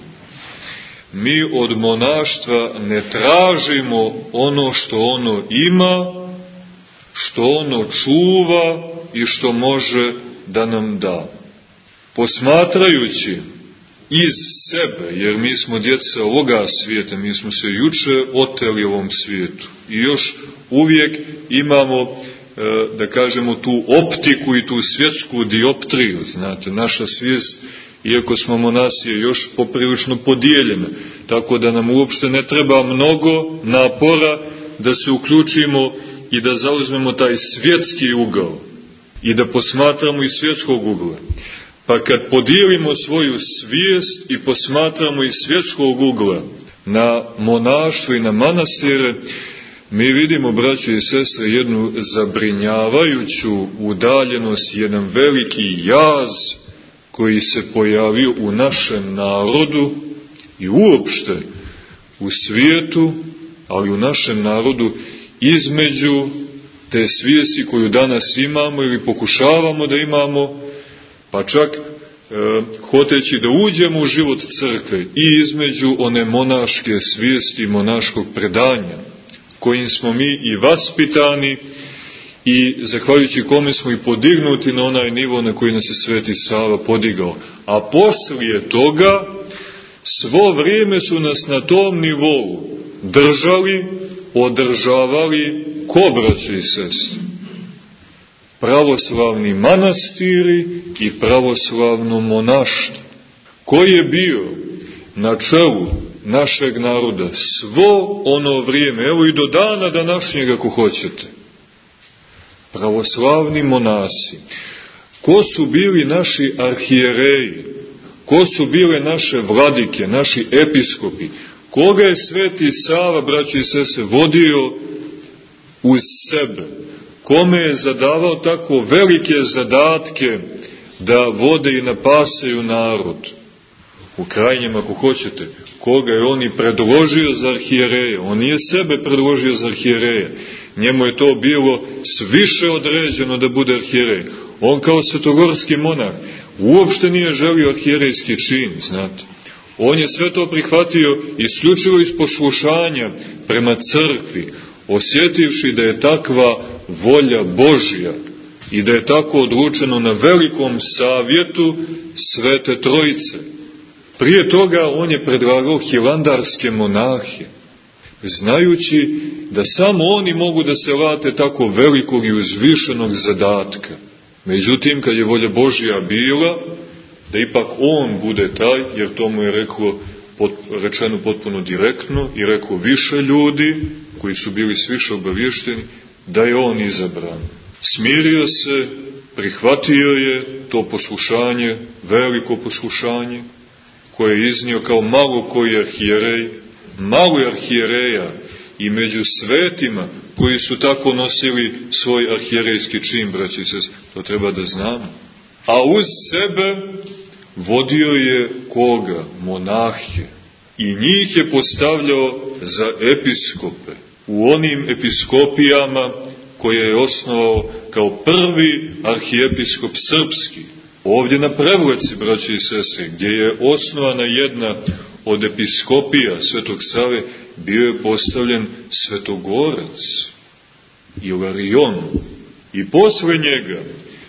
Mi od monaštva ne tražimo ono što ono ima, što ono čuva i što može da nam da. Posmatrajući iz sebe, jer mi smo djeca ovoga svijeta, mi smo se juče oteli ovom svijetu i još uvijek imamo, da kažemo, tu optiku i tu svjetsku dioptriju. Znate, naša svijest, iako smo monasi, je još poprilično podijeljena, tako da nam uopšte ne treba mnogo napora da se uključimo i da zauzmemo taj svjetski ugao i da posmatramo iz svjetskog ugla. Pa kad podijelimo svoju svijest i posmatramo iz svjetskog ugla na monaštvo i na manastire, mi vidimo, braćo i sestre, jednu zabrinjavajuću udaljenost, jedan veliki jaz koji se pojavio u našem narodu i uopšte u svijetu, ali u našem narodu, između te svijesti koju danas imamo ili pokušavamo da imamo, pa čak e, hoteći da uđemo u život crkve, i između one monaške svijesti, monaškog predanja, kojim smo mi i vaspitani i zahvaljujući kome smo i podignuti na onaj nivo na koji nas je Sveti Sava podigao. A poslije toga svo vrijeme su nas na tom nivou držali, održavali ko, braćo i sestre? Pravoslavni manastiri i pravoslavno monaštvo. Ko je bio na čelu našeg naroda svo ono vrijeme, evo i do dana današnjeg ako hoćete? Pravoslavni monasi. Ko su bili naši arhijereji? Ko su bile naše vladike, naši episkopi? Koga je Sveti Sava, braćo i sestre, vodio uz sebe? Kome je zadavao tako velike zadatke da vode i napasaju narod? U krajnjem, ako hoćete, koga je on i predložio za arhijereja? On nije sebe predložio za arhijereja. Njemu je to bilo sviše određeno da bude arhijerej. On kao svetogorski monah uopšte nije želio arhijerejski čin, znate. On je sve to prihvatio isključivo iz poslušanja prema crkvi, osjetivši da je takva volja Božja i da je tako odlučeno na velikom savjetu Svete Trojice. Prije toga on je predlagao hilandarske monahe, znajući da samo oni mogu da se late tako velikog i uzvišenog zadatka. Međutim, kad je volja Božja bila da ipak on bude taj, jer to mu je reklo, pot, rečeno potpuno direktno i rekao više ljudi koji su bili sviše obavješteni, da je on izabran. Smirio se, prihvatio je to poslušanje, veliko poslušanje, koje je iznio kao malo koji arhijerej, malo arhijereja i među svetima koji su tako nosili svoj arhijerejski čin, braći i sestre, to treba da znamo. A uz sebe vodio je koga? Monahe. I njih je postavljao za episkope u onim episkopijama koje je osnovao kao prvi arhijepiskop srpski. Ovdje na Prevleci, braći i sestre, gdje je osnovana jedna od episkopija Svetog Save, bio je postavljen Svetogorac, Ilarion. I posle njega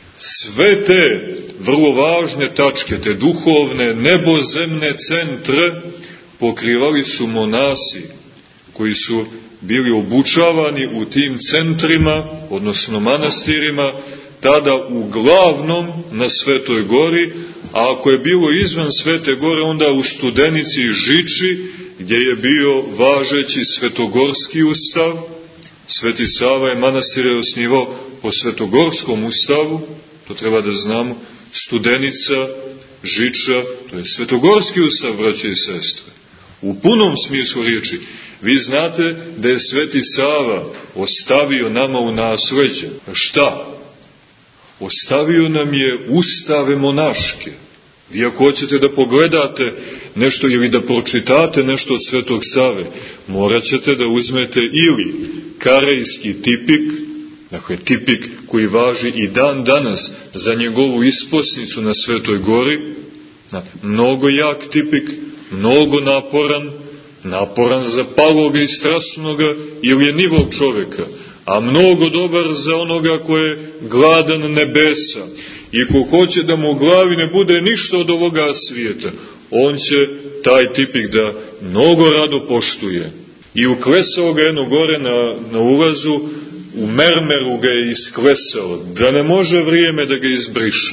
sve te vrlo važne tačke, te duhovne, nebozemne centre, pokrivali su monasi koji su bili obučavani u tim centrima, odnosno manastirima, tada uglavnom na Svetoj gori, a ako je bilo izvan Svete gore, onda u Studenici i Žiči, gdje je bio važeći svetogorski ustav. Sveti Sava je manastire osnivao po svetogorskom ustavu, to treba da znamo. Studenica, Žiča To je svetogorski ustav, braće i sestre. U punom smislu riječi. Vi znate da je Sveti Sava ostavio nama u nasleđe. Šta? Ostavio nam je ustave monaške. Vi ako hoćete da pogledate nešto ili da pročitate nešto od Svetog Save, morat ćete da uzmete ili karejski tipik, dakle tipik koji važi i dan danas za njegovu isposnicu na Svetoj Gori, mnogo jak tipik, mnogo naporan, naporan za paloga i strasnoga ili je nivog čoveka, a mnogo dobar za onoga ko je gladan nebesa i ko hoće da mu u glavi ne bude ništa od ovoga svijeta, on će taj tipik da mnogo rado poštuje. I uklesao ga jedno gore na, na ulazu, u mermeru ga je isklesao, da ne može vrijeme da ga izbriše.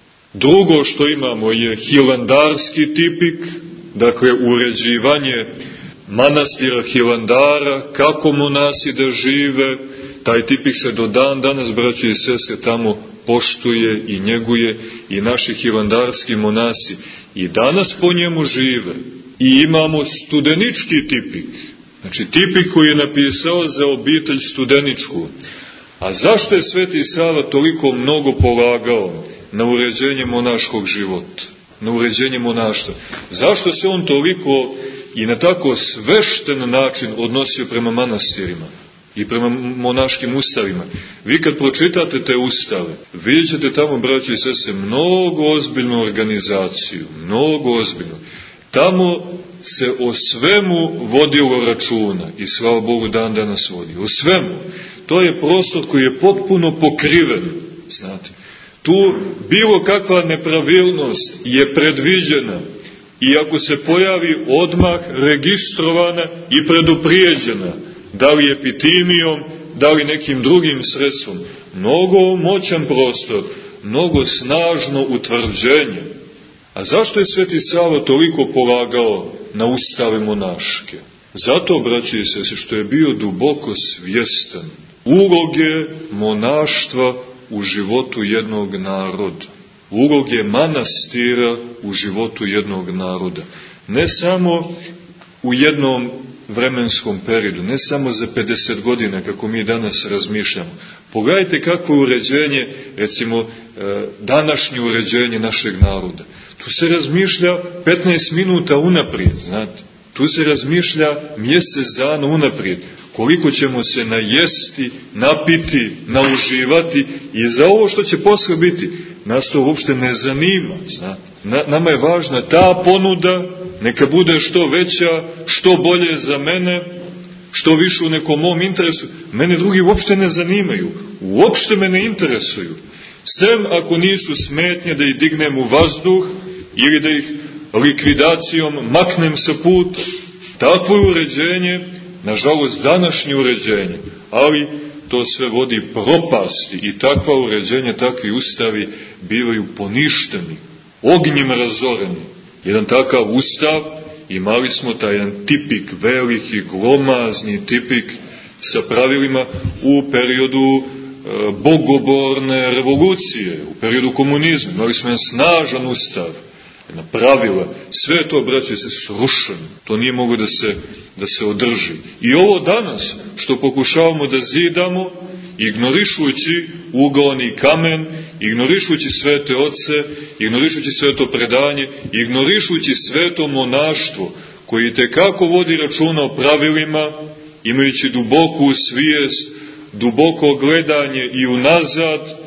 Drugo što imamo je hilandarski tipik, dakle uređivanje manastira Hilandara, kako monasi da žive. Taj tipik se do dan danas, braće i sestre, tamo poštuje i njeguje i naši hilandarski monasi i danas po njemu žive. I imamo studenički tipik, znači tipik koji je napisao za obitelj studeničku. A zašto je Sveti Sava toliko mnogo polagao na uređenje monaškog života, na uređenje monaštva? Zašto se on toliko i na tako svešten način odnosio prema manastirima i prema monaškim ustavima? Vi kad pročitate te ustave, vidjet ćete tamo, braći i sestre, mnogo ozbiljnu organizaciju, mnogo ozbiljnu. Tamo se o svemu vodilo računa i slava Bogu dan danas vodi. O svemu. To je prostor koji je potpuno pokriven, znate. Tu bilo kakva nepravilnost je predviđena i ako se pojavi odmah registrovana i preduprijeđena, da li epitimijom, da li nekim drugim sredstvom. Mnogo moćan prostor, mnogo snažno utvrđenje. A zašto je Sveti Sava toliko polagao na ustave monaške? Zato, braći i sestre, što je bio duboko svjestan uloge monaštva u životu jednog naroda, uloge manastira u životu jednog naroda. Ne samo u jednom vremenskom periodu, ne samo za pedeset godina kako mi danas razmišljamo. Pogledajte kakvo je uređenje, recimo današnje uređenje našeg naroda. Tu se razmišlja petnaest minuta unaprijed, znate. Tu se razmišlja mjesec dana unaprijed. Koliko ćemo se najesti, napiti, nauživati i za ovo što će posle biti, nas to uopšte ne zanima, znate. Na, nama je važna ta ponuda, neka bude što veća, što bolje za mene, što više u nekom mom interesu. Mene drugi uopšte ne zanimaju, uopšte me ne interesuju. Sem ako nisu smetnje da ih dignem u vazduh ili da ih likvidacijom maknem sa puta. Takvo je uređenje, nažalost današnje uređenje, ali to sve vodi propasti i takva uređenja, takvi ustavi bivaju poništeni, ognjem razoreni. Jedan takav ustav, imali smo taj jedan tipik, veliki, glomazni tipik sa pravilima u periodu e, bogoborne revolucije, u periodu komunizma. Imali smo jedan snažan ustav, jedna pravila, sve to, braće, se srušeno. To nije mogo da se, da se održi. I ovo danas, što pokušavamo da zidamo, ignorišujući ugaoni kamen, ignorišujući svete oce, ignorišujući sveto predanje, ignorišujući sveto monaštvo, koji tekako vodi računa o pravilima, imajući duboku svijest, duboko gledanje i unazad,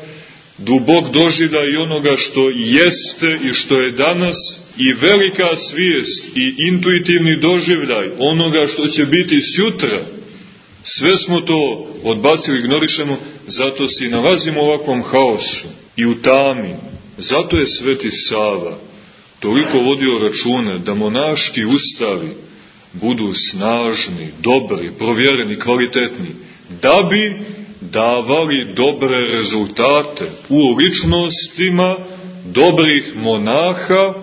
dubok doživljaj onoga što jeste i što je danas, i velika svijest i intuitivni doživljaj onoga što će biti sutra. Sve smo to odbacili, ignorišemo, zato se i nalazimo u ovakvom haosu i u tami. Zato je Sveti Sava toliko vodio računa da monaški ustavi budu snažni, dobri, provjereni, kvalitetni, da bi davali dobre rezultate u ličnostima dobrih monaha,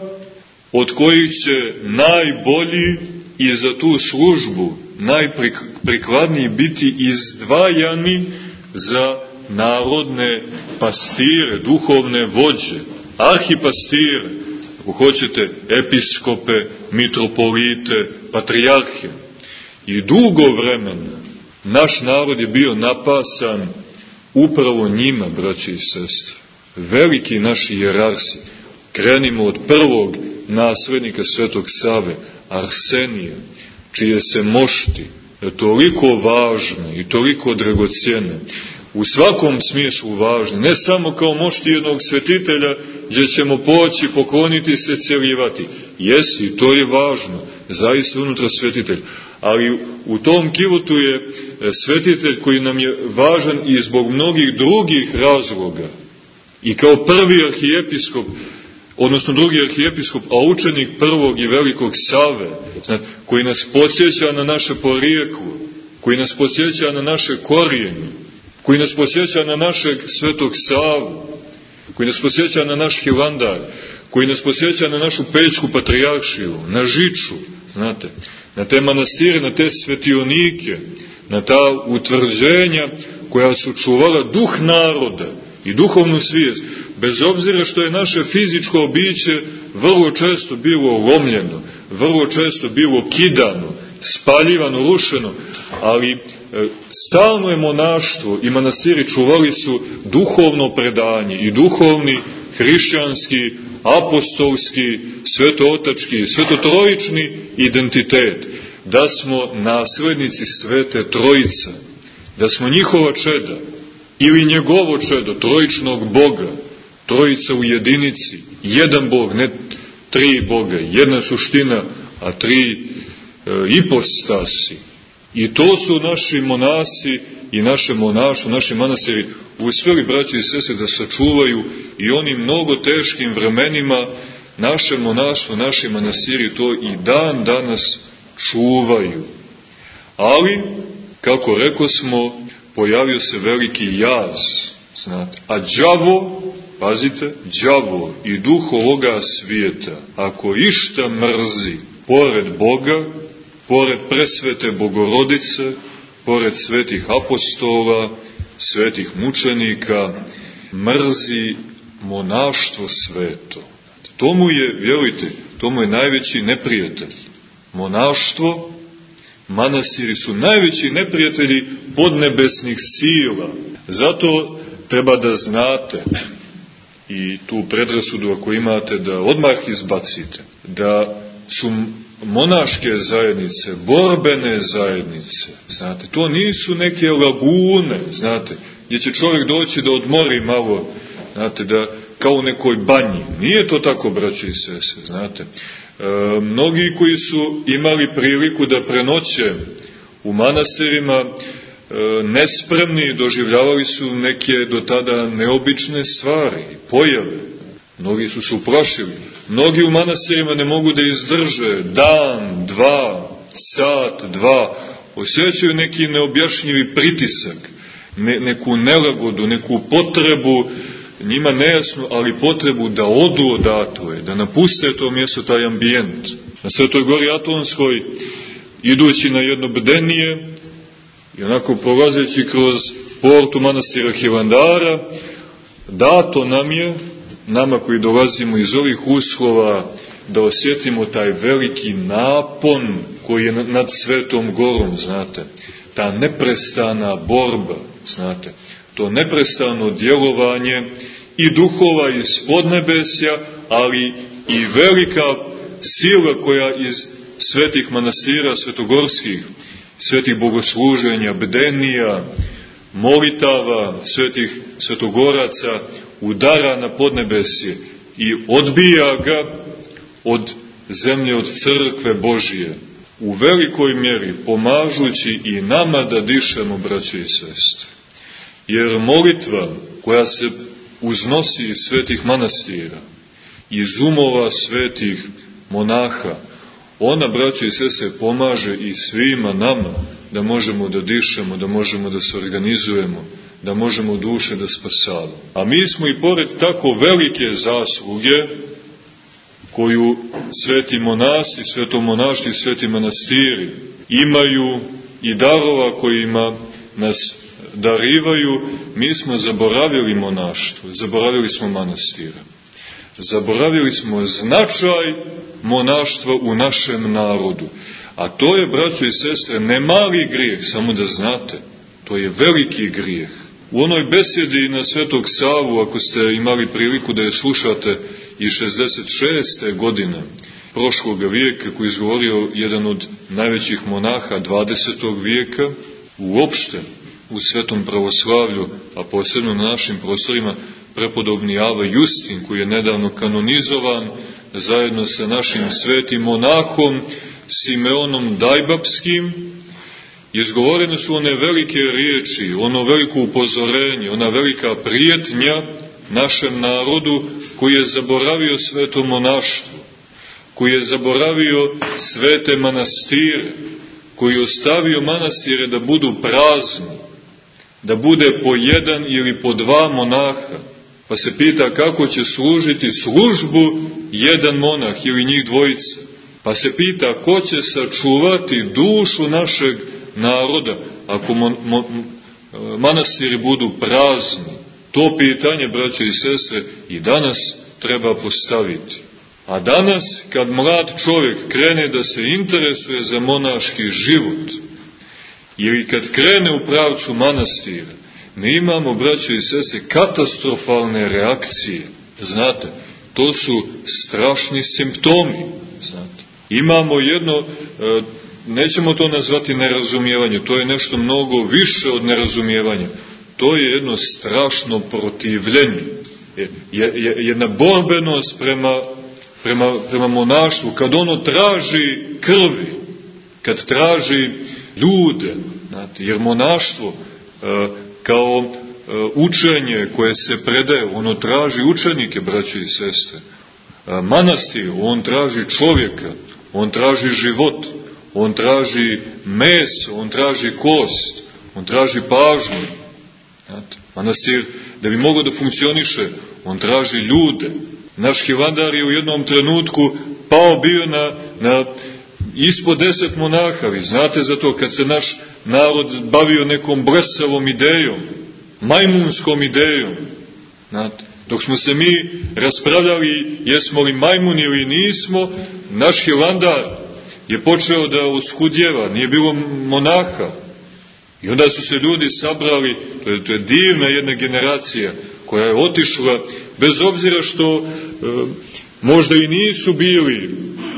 od kojih će najbolji i za tu službu najprikladniji biti izdvajani za narodne pastire, duhovne vođe, arhipastire. ako hoćete, episkope, mitropolite, patrijarhe. I dugo vremena naš narod je bio napasan upravo njima, braći i sestre. Veliki naši hijerarsi. Krenimo od prvog naslednika Svetog Save, Arsenija, čije se mošti je toliko važne i toliko dragocjene, u svakom smislu važne, ne samo kao mošti jednog svetitelja gdje ćemo poći, pokloniti se, celjevati. Jesi, to je važno, zaista unutra svetitelj. Ali u tom kivotu je svetitelj koji nam je važan i zbog mnogih drugih razloga. I kao prvi arhijepiskop, odnosno drugi arhijepiskop, a učenik prvog i velikog Save, znači, koji nas podsjeća na naše porijeklo, koji nas podsjeća na naše korijenje, koji nas podsjeća na našeg Svetog Savu, koji nas podsjeća na naš Hilandar, koji nas podsjeća na našu Pećku patrijaršiju, na Žiču, znate, na te manastire, na te svetionike, na ta utvrđenja koja su čuvala duh naroda i duhovnu svijest, bez obzira što je naše fizičko biće vrlo često bilo lomljeno, vrlo često bilo kidano, spaljivano, rušeno, ali e, stalno je monaštvo i manastiri čuvali su duhovno predanje i duhovni, hrišćanski, apostolski, svetootački, svetotrojični identitet, da smo naslednici Svete Trojice, da smo njihova čeda ili njegovo čedo, trojičnog Boga, Trojica u jedinici, jedan Bog, ne tri Boga, jedna suština, a tri e, ipostasi. I to su naši monasi i naše monaštvo, naši manastiri uspjeli, braći i sestre, da sačuvaju i onim mnogo teškim vremenima naše monaštvo, naši manastiri to i dan danas čuvaju. Ali, kako rekosmo, pojavio se veliki jaz, znate, a đavo, pazite, đavo i duh ovoga svijeta, ako išta mrzi, pored Boga, pored presvete Bogorodice, pored svetih apostola, svetih mučenika, mrzi monaštvo sveto. To mu je, vjerujte, to mu je najveći neprijatelj. Monaštvo, manastiri su najveći neprijatelji podnebesnih sila. Zato treba da znate, i tu predrasudu ako imate, da odmah izbacite, da su monaške zajednice, borbene zajednice, znate, to nisu neke lagune, znate, gdje će čovjek doći da odmori malo, znate, da kao u nekoj banji. Nije to tako, braći i sestre, znate. E, mnogi koji su imali priliku da prenoće u manastirima, e, nespremni, doživljavali su neke do tada neobične stvari, pojave. Mnogi su se uplašili. Mnogi u manastirima ne mogu da izdrže dan, dva, sat, dva. Osjećaju neki neobjašnjivi pritisak, ne, neku nelagodu, neku potrebu, njima nejasno, ali potrebu da odu odatle, da napuste to mjesto, taj ambijent. Na Svetoj gori Atonskoj, idući na jedno bdenije i onako prolazeći kroz portu manastira Hilandara, dato nam je, nama koji dolazimo iz ovih uslova, da osjetimo taj veliki napon koji je nad Svetom gorom, znate, ta neprestana borba, znate, to neprestano djelovanje i duhova iz podnebesja, ali i velika sila koja iz svetih manastira, svetogorskih, svetih bogosluženja, bdenija, molitava, svetih svetogoraca, udara na podnebesje i odbija ga od zemlje, od crkve Božije, u velikoj mjeri pomažući i nama da dišemo, braće i sestre. Jer molitva koja se uznosi iz svetih manastira, iz umova svetih monaha, ona, braće i sestre, pomaže i svima nama da možemo da dišemo, da možemo da se organizujemo, da možemo duše da spasavamo. A mi smo i pored tako velike zasluge koju sveti monasi, svetomonašti, sveti manastiri imaju i darova kojima nas darivaju, mi smo zaboravili monaštvo, zaboravili smo manastira. Zaboravili smo značaj monaštva u našem narodu. A to je, braćo i sestre, ne mali grijeh, samo da znate. To je veliki grijeh. U onoj besjedi na Svetog Savu, ako ste imali priliku da je slušate iz šezdeset šeste godine prošlog vijeka, koji je izgovorio jedan od najvećih monaha dvadesetog vijeka, uopšte u svetom pravoslavlju, a posebno na našim prostorima, prepodobni Ava Justin, koji je nedavno kanonizovan zajedno sa našim svetim monahom Simeonom Dajbapskim, izgovorene su one velike riječi, ono veliko upozorenje, ona velika prijetnja našem narodu koji je zaboravio sveto monaštvo, koji je zaboravio svete manastire, koji je ostavio manastire da budu prazni, da bude po jedan ili po dva monaha, pa se pita kako će služiti službu jedan monah ili njih dvojica, pa se pita ko će sačuvati dušu našeg naroda ako mon, mon, manastiri budu prazni. To pitanje, braćo i sestre, i danas treba postaviti. A danas, kad mlad čovjek krene da se interesuje za monaški život, ili kad krene u pravcu manastira, mi imamo, braćo i sestre, katastrofalne reakcije. Znate, to su strašni simptomi. Znate. Imamo jedno, nećemo to nazvati nerazumijevanje, to je nešto mnogo više od nerazumijevanja. To je jedno strašno protivljenje, jedna borbenost prema, prema, prema monaštvu, kad ono traži krvi, kad traži ljude, znate, jer monaštvo kao učenje koje se predaje, ono traži učenike, braćo i sestre. Manastir, on traži čovjeka, on traži život, on traži meso, on traži kost, on traži pažnju. Znate, manastir, da bi mogao da funkcioniše, on traži ljude. Naš Hilandar je u jednom trenutku pao bio na, na ispod deset monaha. Vi znate za to, kad se naš narod bavio nekom blesavom idejom, majmunskom idejom. Znate, dok smo se mi raspravljali jesmo li majmuni ili nismo, naš Hilandar je počeo da oskudjeva, nije bilo monaha. I onda su se ljudi sabrali, to je, to je divna jedna generacija koja je otišla, bez obzira što e, možda i nisu bili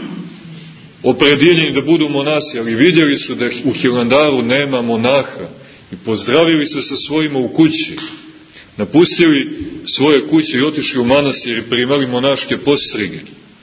opredjeljeni da budu monasi, ali vidjeli su da u Hilandaru nema monaha i pozdravili se sa svojima u kući. Napustili svoje kuće i otišli u manastir i primali monaške postrige.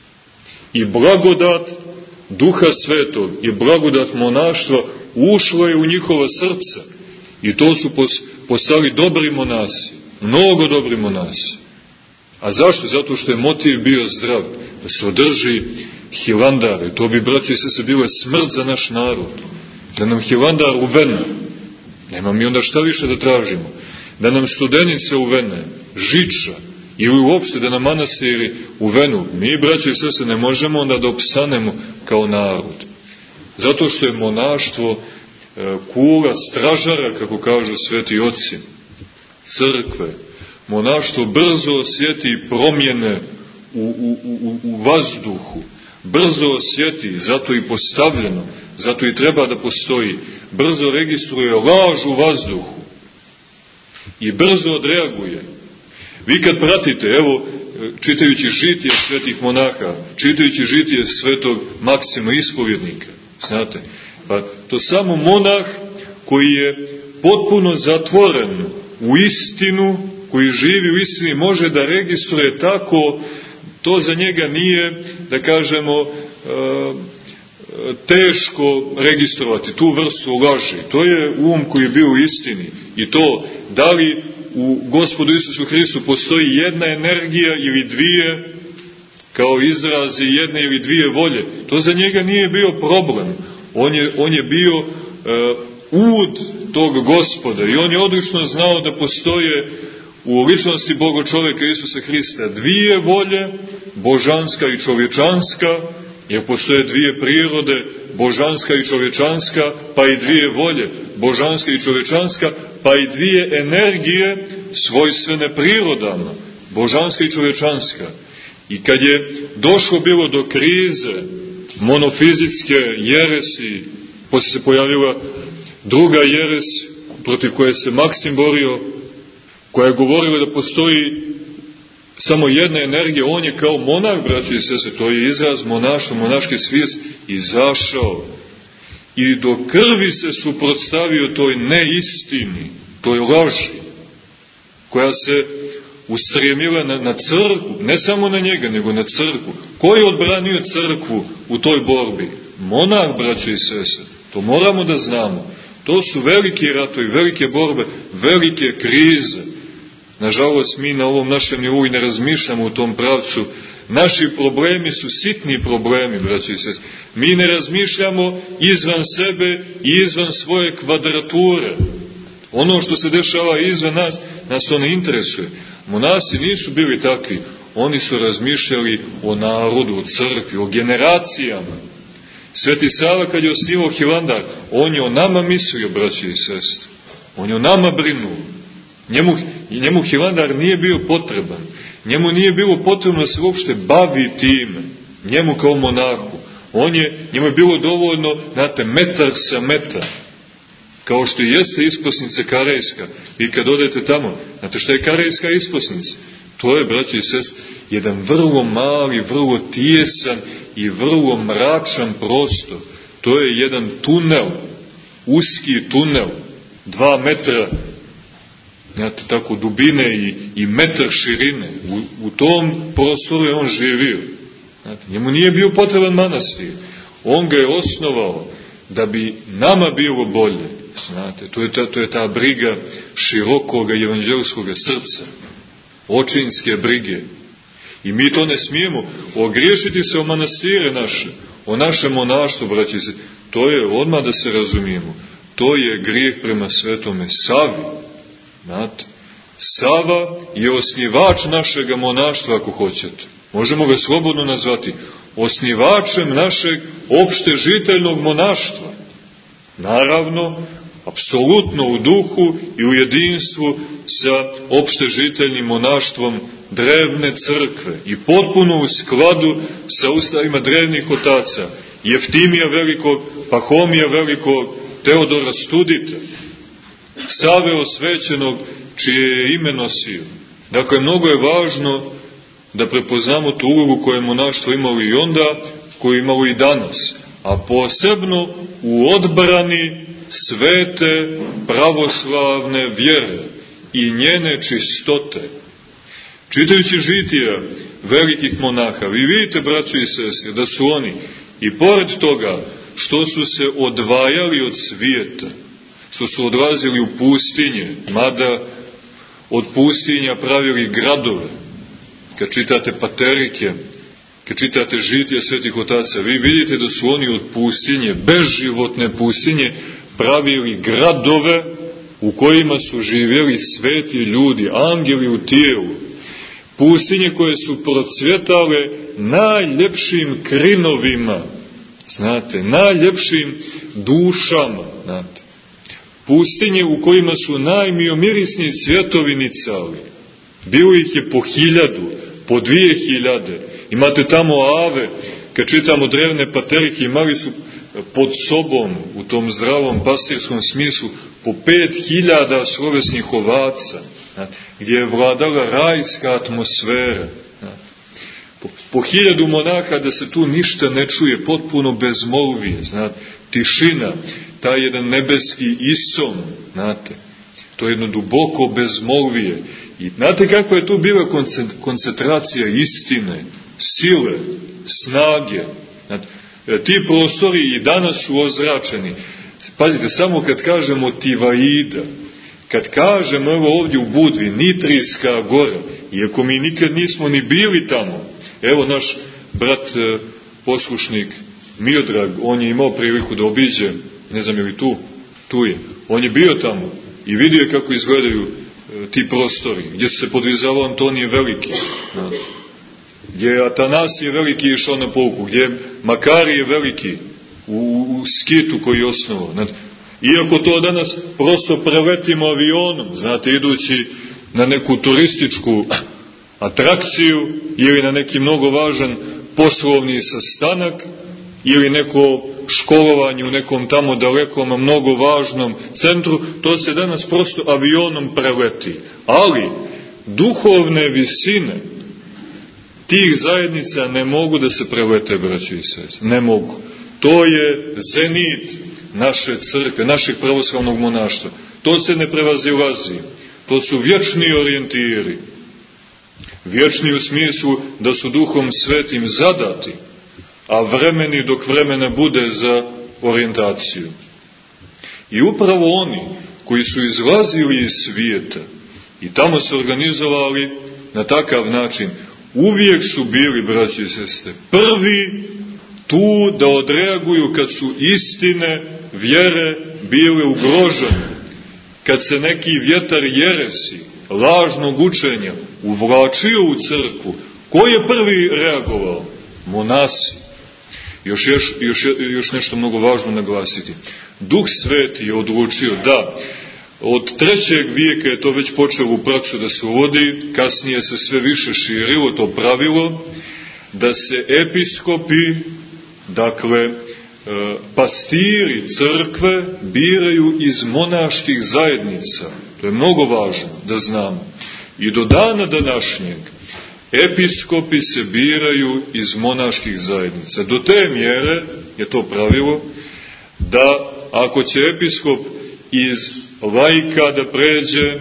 I blagodat Duha Svetog i blagodat monaštva ušlo je u njihova srca. I to su postali dobri monasi, mnogo dobri monasi. A zašto? Zato što je motiv bio zdrav, da se održi Hilandar. I to bi, braći i sestre, bilo smrt za naš narod. Da nam Hilandar uvene. Nema mi onda šta više da tražimo. Da nam Studenice uvene, Žiča, ili uopšte da nam manastiri uvenu. Mi, braći i sestre, ne možemo onda da opstanemo kao narod. Zato što je monaštvo e, kula stražara, kako kažu sveti oci, crkve. Monaštvo brzo osjeti promjene u, u, u, u vazduhu. Brzo osjeti, zato i postavljeno, zato i treba da postoji. Brzo registruje laž u vazduhu. I brzo odreaguje. Vi kad pratite, evo, čitajući žitije svetih monaha, čitajući žitije svetog Maksima Ispovjednika, znate, pa to samo monah koji je potpuno zatvoren u istinu, koji živi u istini, može da registruje tako, to za njega nije, da kažemo, teško registrovati tu vrstu laži. To je um koji je bio u istini. I to, da li u Gospodu Isusu Hristu postoji jedna energija ili dvije, kao izrazi jedne ili dvije volje, to za njega nije bio problem. On je, on je bio uh, ud tog Gospoda i on je odlično znao da postoje u ličnosti Boga čovjeka Isusa Hrista dvije volje, božanska i čovječanska, jer postoje dvije prirode, božanska i čovječanska, pa i dvije volje, božanska i čovječanska, pa i dvije energije svojstvene prirodama, božanska i čovječanska. I kad je došlo bilo do krize, monofizitske jeresi, poslije se pojavila druga jeres, protiv koje se Maksim borio, koja je govorila da postoji samo jedna energija, on je kao monah, braći i sestre, to je izraz monaštva, monaške svijest, izašao i do krvi se suprotstavio toj neistini, toj laži, koja se ustremila na, na crkvu, ne samo na njega, nego na crkvu. Ko je odbranio crkvu u toj borbi? Monah, braći i sestre, to moramo da znamo. To su veliki ratovi, velike borbe, velike krize. Nažalost, mi na ovom našem nivou i ne razmišljamo u tom pravcu. Naši problemi su sitni problemi, braći i sestre. Mi ne razmišljamo izvan sebe i izvan svoje kvadrature. Ono što se dešava izvan nas, nas to ne interesuje. Monasi nisu bili takvi. Oni su razmišljali o narodu, o crkvi, o generacijama. Sveti Sava, kad je osnivao Hilandar, on je o nama mislio, braći i sestre. On je o nama brinuo. Njemu, njemu Hilandar nije bio potreban. Njemu nije bilo potrebno da se uopšte bavi time. Njemu kao monahu. On je, njemu je bilo dovoljno, znate, metar sa metar. Kao što jeste isposnica Karejska. Vi kad odete tamo, znate šta je Karejska isposnica? To je, braći i sestre, jedan vrlo mali, vrlo tijesan i vrlo mračan prostor. To je jedan tunel, uski tunel, dva metra, znate, tako dubine i, i metar širine. U, u tom prostoru je on živio. Znate, njemu nije bio potreban manastir. On ga je osnovao da bi nama bilo bolje. Znate, to je ta, to je ta briga širokoga evanđelskog srca, očinske brige. I mi to ne smijemo ogriješiti se o manastire naše, o naše monaštvo, braći se. To je, odmah da se razumijemo, to je grijeh prema svetome Savi. Znate, Sava je osnivač našega monaštva, ako hoćete. Možemo ga slobodno nazvati osnivačem našeg opštežiteljnog monaštva. Naravno, apsolutno u duhu i u jedinstvu sa opštežiteljnim monaštvom drevne crkve i potpuno u skladu sa ustavima drevnih otaca, Jeftimija Velikog, Pahomija Velikog, Teodora Studita, Save Osvećenog, čije je ime nosio. Dakle, mnogo je važno da prepoznamo tu ulogu koju je monaštvo imalo i onda, koju je imalo i danas, a posebno u odbrani svete pravoslavne vjere i njene čistote. Čitajući žitija velikih monaha, vi vidite, braćo i sestre, da su oni, i pored toga što su se odvajali od svijeta, što su odlazili u pustinje, mada od pustinja pravili gradove. Kad čitate Paterike, kad čitate žitija svetih otaca, vi vidite da su oni od pustinje, bezživotne pustinje, pravili gradove u kojima su živjeli sveti ljudi, angeli u tijelu. Pustinje koje su procvjetale najljepšim krinovima, znate, najljepšim dušama, znate. Pustinje u kojima su najmiomirisniji svjetovi nicali. Bilo ih je po hiljadu, po dvije hiljade. Imate tamo ave, kad čitamo drevne Paterike, imali su pod sobom, u tom zdravom pastirskom smislu, po pet hiljada slovesnih ovaca, znate, gdje je vladala rajska atmosfera. Znate. Po, po hiljadu monaha da se tu ništa ne čuje, potpuno bezmolvije, znate, tišina, taj jedan nebeski isom, znate, to je jedno duboko bezmolvije. I znate kakva je tu bila koncentracija istine, sile, snage. Znate, ti prostori i danas su ozračeni. Pazite, samo kad kažemo Tivaida, kad kažemo, evo ovdje u Budvi, Nitrijska gora, iako mi nikad nismo ni bili tamo, evo naš brat poslušnik Miodrag, on je imao priliku da obiđe, ne znam je li tu, tu je, on je bio tamo i vidio je kako izgledaju e, ti prostori, gdje se podvizavao Antonije Veliki, znate, gdje je Atanasije Veliki išao na pouku, gdje je Makarije Veliki u, u skitu koji je osnovao. Znate, iako to danas prosto preletimo avionom, znate, idući na neku turističku atrakciju ili na neki mnogo važan poslovni sastanak ili neko školovanje u nekom tamo dalekom, mnogo važnom centru, to se danas prosto avionom preleti. Ali duhovne visine tih zajednica ne mogu da se prelete, braćo i sestre. Ne mogu. To je zenit naše crkve, našeg pravoslavnog monaštva. To se ne prevazilazi. To su vječni orijentiri. Vječni u smislu da su Duhom Svetim zadati, a vremeni dok vremena bude za orijentaciju. I upravo oni koji su izlazili iz svijeta i tamo se organizovali na takav način, uvijek su bili, braći i sestre, prvi tu da odreaguju kad su istine, vjere bile ugrožene, kad se neki vjetar jeresi, lažnog učenja uvlačio u crkvu. Ko je prvi reagovao? Monasi. Još, još, još, još nešto mnogo važno naglasiti. Duh Sveti je odlučio da od trećeg vijeka je to već počelo u praksu da se uvodi, kasnije se sve više širilo to pravilo, da se episkopi, dakle pastiri crkve, biraju iz monaških zajednica. To je mnogo važno da znamo. I do dana današnjeg episkopi se biraju iz monaških zajednica. Do te mjere je to pravilo da ako će episkop iz laika da pređe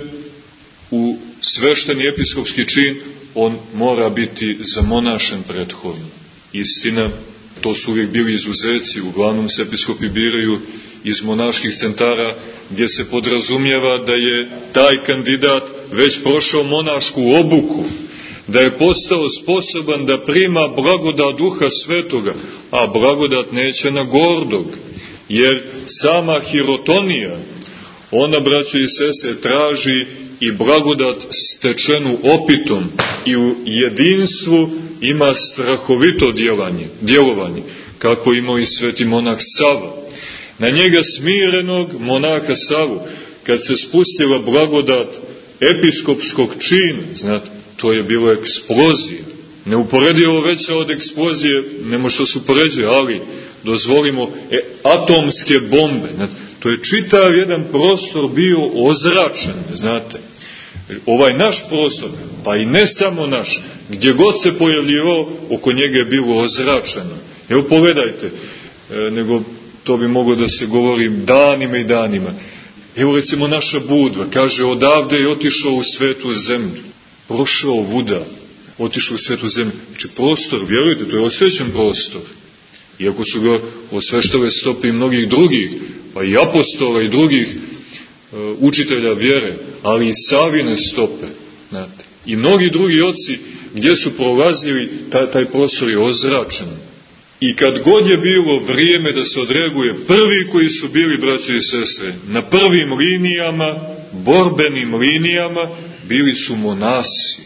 u svešteni episkopski čin, on mora biti zamonašen prethodno. Istina, to su uvijek bili izuzeci, uglavnom se episkopi biraju iz monaških centara gdje se podrazumijeva da je taj kandidat već prošao monašku obuku, da je postao sposoban da prima blagodat Duha Svetoga, a blagodat neće na gordog, jer sama hirotonija, ona, braćo i sestre, traži i blagodat stečenu opitom i u jedinstvu ima strahovito djelovanje, djelovanje kako imao i sveti monah Sava. Na njega smirenog monaha Savu, kad se spustila blagodat episkopskog čina, znate, to je bilo eksplozija. Neuporedivo veća od eksplozije, nemo što se upoređuje, ali dozvolimo e, atomske bombe. Znate, to je čitav jedan prostor bio ozračen, znate. Ovaj naš prostor, pa i ne samo naš, gdje god se pojavljivao, oko njega je bilo ozračeno. Evo pogledajte, e, nego to bi moglo da se govori danima i danima. Evo recimo naša Budva, kaže, odavde je otišao u svetu zemlju, prošao vuda, otišao u svetu zemlju. Znači prostor, vjerujte, to je osvećen prostor. Iako su ga osveštale stope i mnogih drugih, pa i apostola i drugih uh, učitelja vjere, ali i Savine stope, znate. I mnogi drugi oci gdje su prolazili, taj, taj prostor je ozračen. I kad god je bilo vrijeme da se odreaguje, prvi koji su bili, braćo i sestre, na prvim linijama, borbenim linijama, bili su monasi.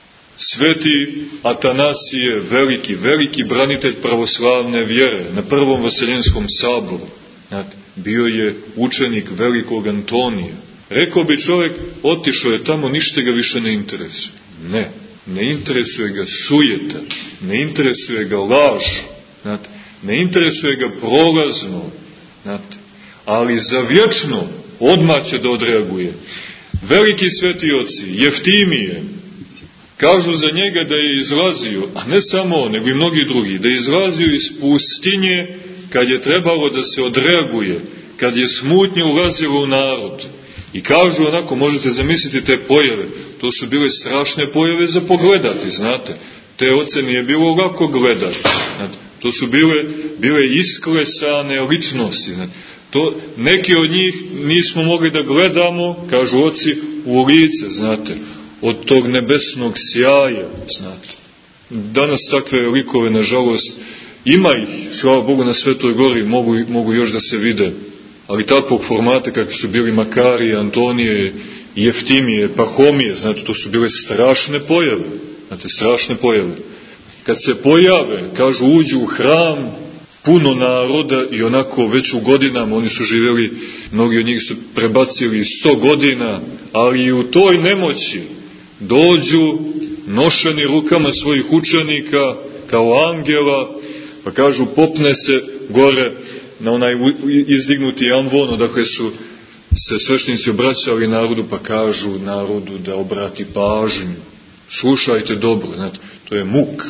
Sveti Atanasije, veliki, veliki branitelj pravoslavne vjere, na prvom Vaseljenskom saboru, znate, bio je učenik velikog Antonija. Rekao bi čovjek, otišao je tamo, ništa ga više ne interesuje. Ne, ne interesuje ga sujeta, ne interesuje ga laž, znate, ne interesuje ga prolazno, znate, ali za vječno odmah će da odreaguje. Veliki sveti oci, Jeftimije, kažu za njega da je izlazio, a ne samo on, nego i mnogi drugi, da je izlazio iz pustinje kad je trebalo da se odreaguje, kad je smutnje ulazilo u narod. I kažu onako, možete zamisliti te pojave, to su bile strašne pojave za pogledati, znate. Te oce nije bilo lako gledati, znate. To su bile, bile isklesane ličnosti, znate. To, neki od njih nismo mogli da gledamo, kažu oci, u lice, znate, od tog nebesnog sjaja, znate. Danas takve likove, nažalost, ima ih, slava Bogu, na Svetoj gori, mogu, mogu još da se vide, ali takvog formata kakvi su bili Makarije, Antonije, Jeftimije, Pahomije, znate, to su bile strašne pojave, znate, strašne pojave. Kad se pojave, kažu, uđu u hram, puno naroda i onako već u godinama, oni su živjeli, mnogi od njih su prebacili sto godina, ali i u toj nemoći dođu nošeni rukama svojih učenika kao angela, pa kažu popne se gore na onaj izdignuti amvon, odakle su se sveštenici obraćali narodu, pa kažu narodu da obrati pažnju. Slušajte dobro, znate, to je muk.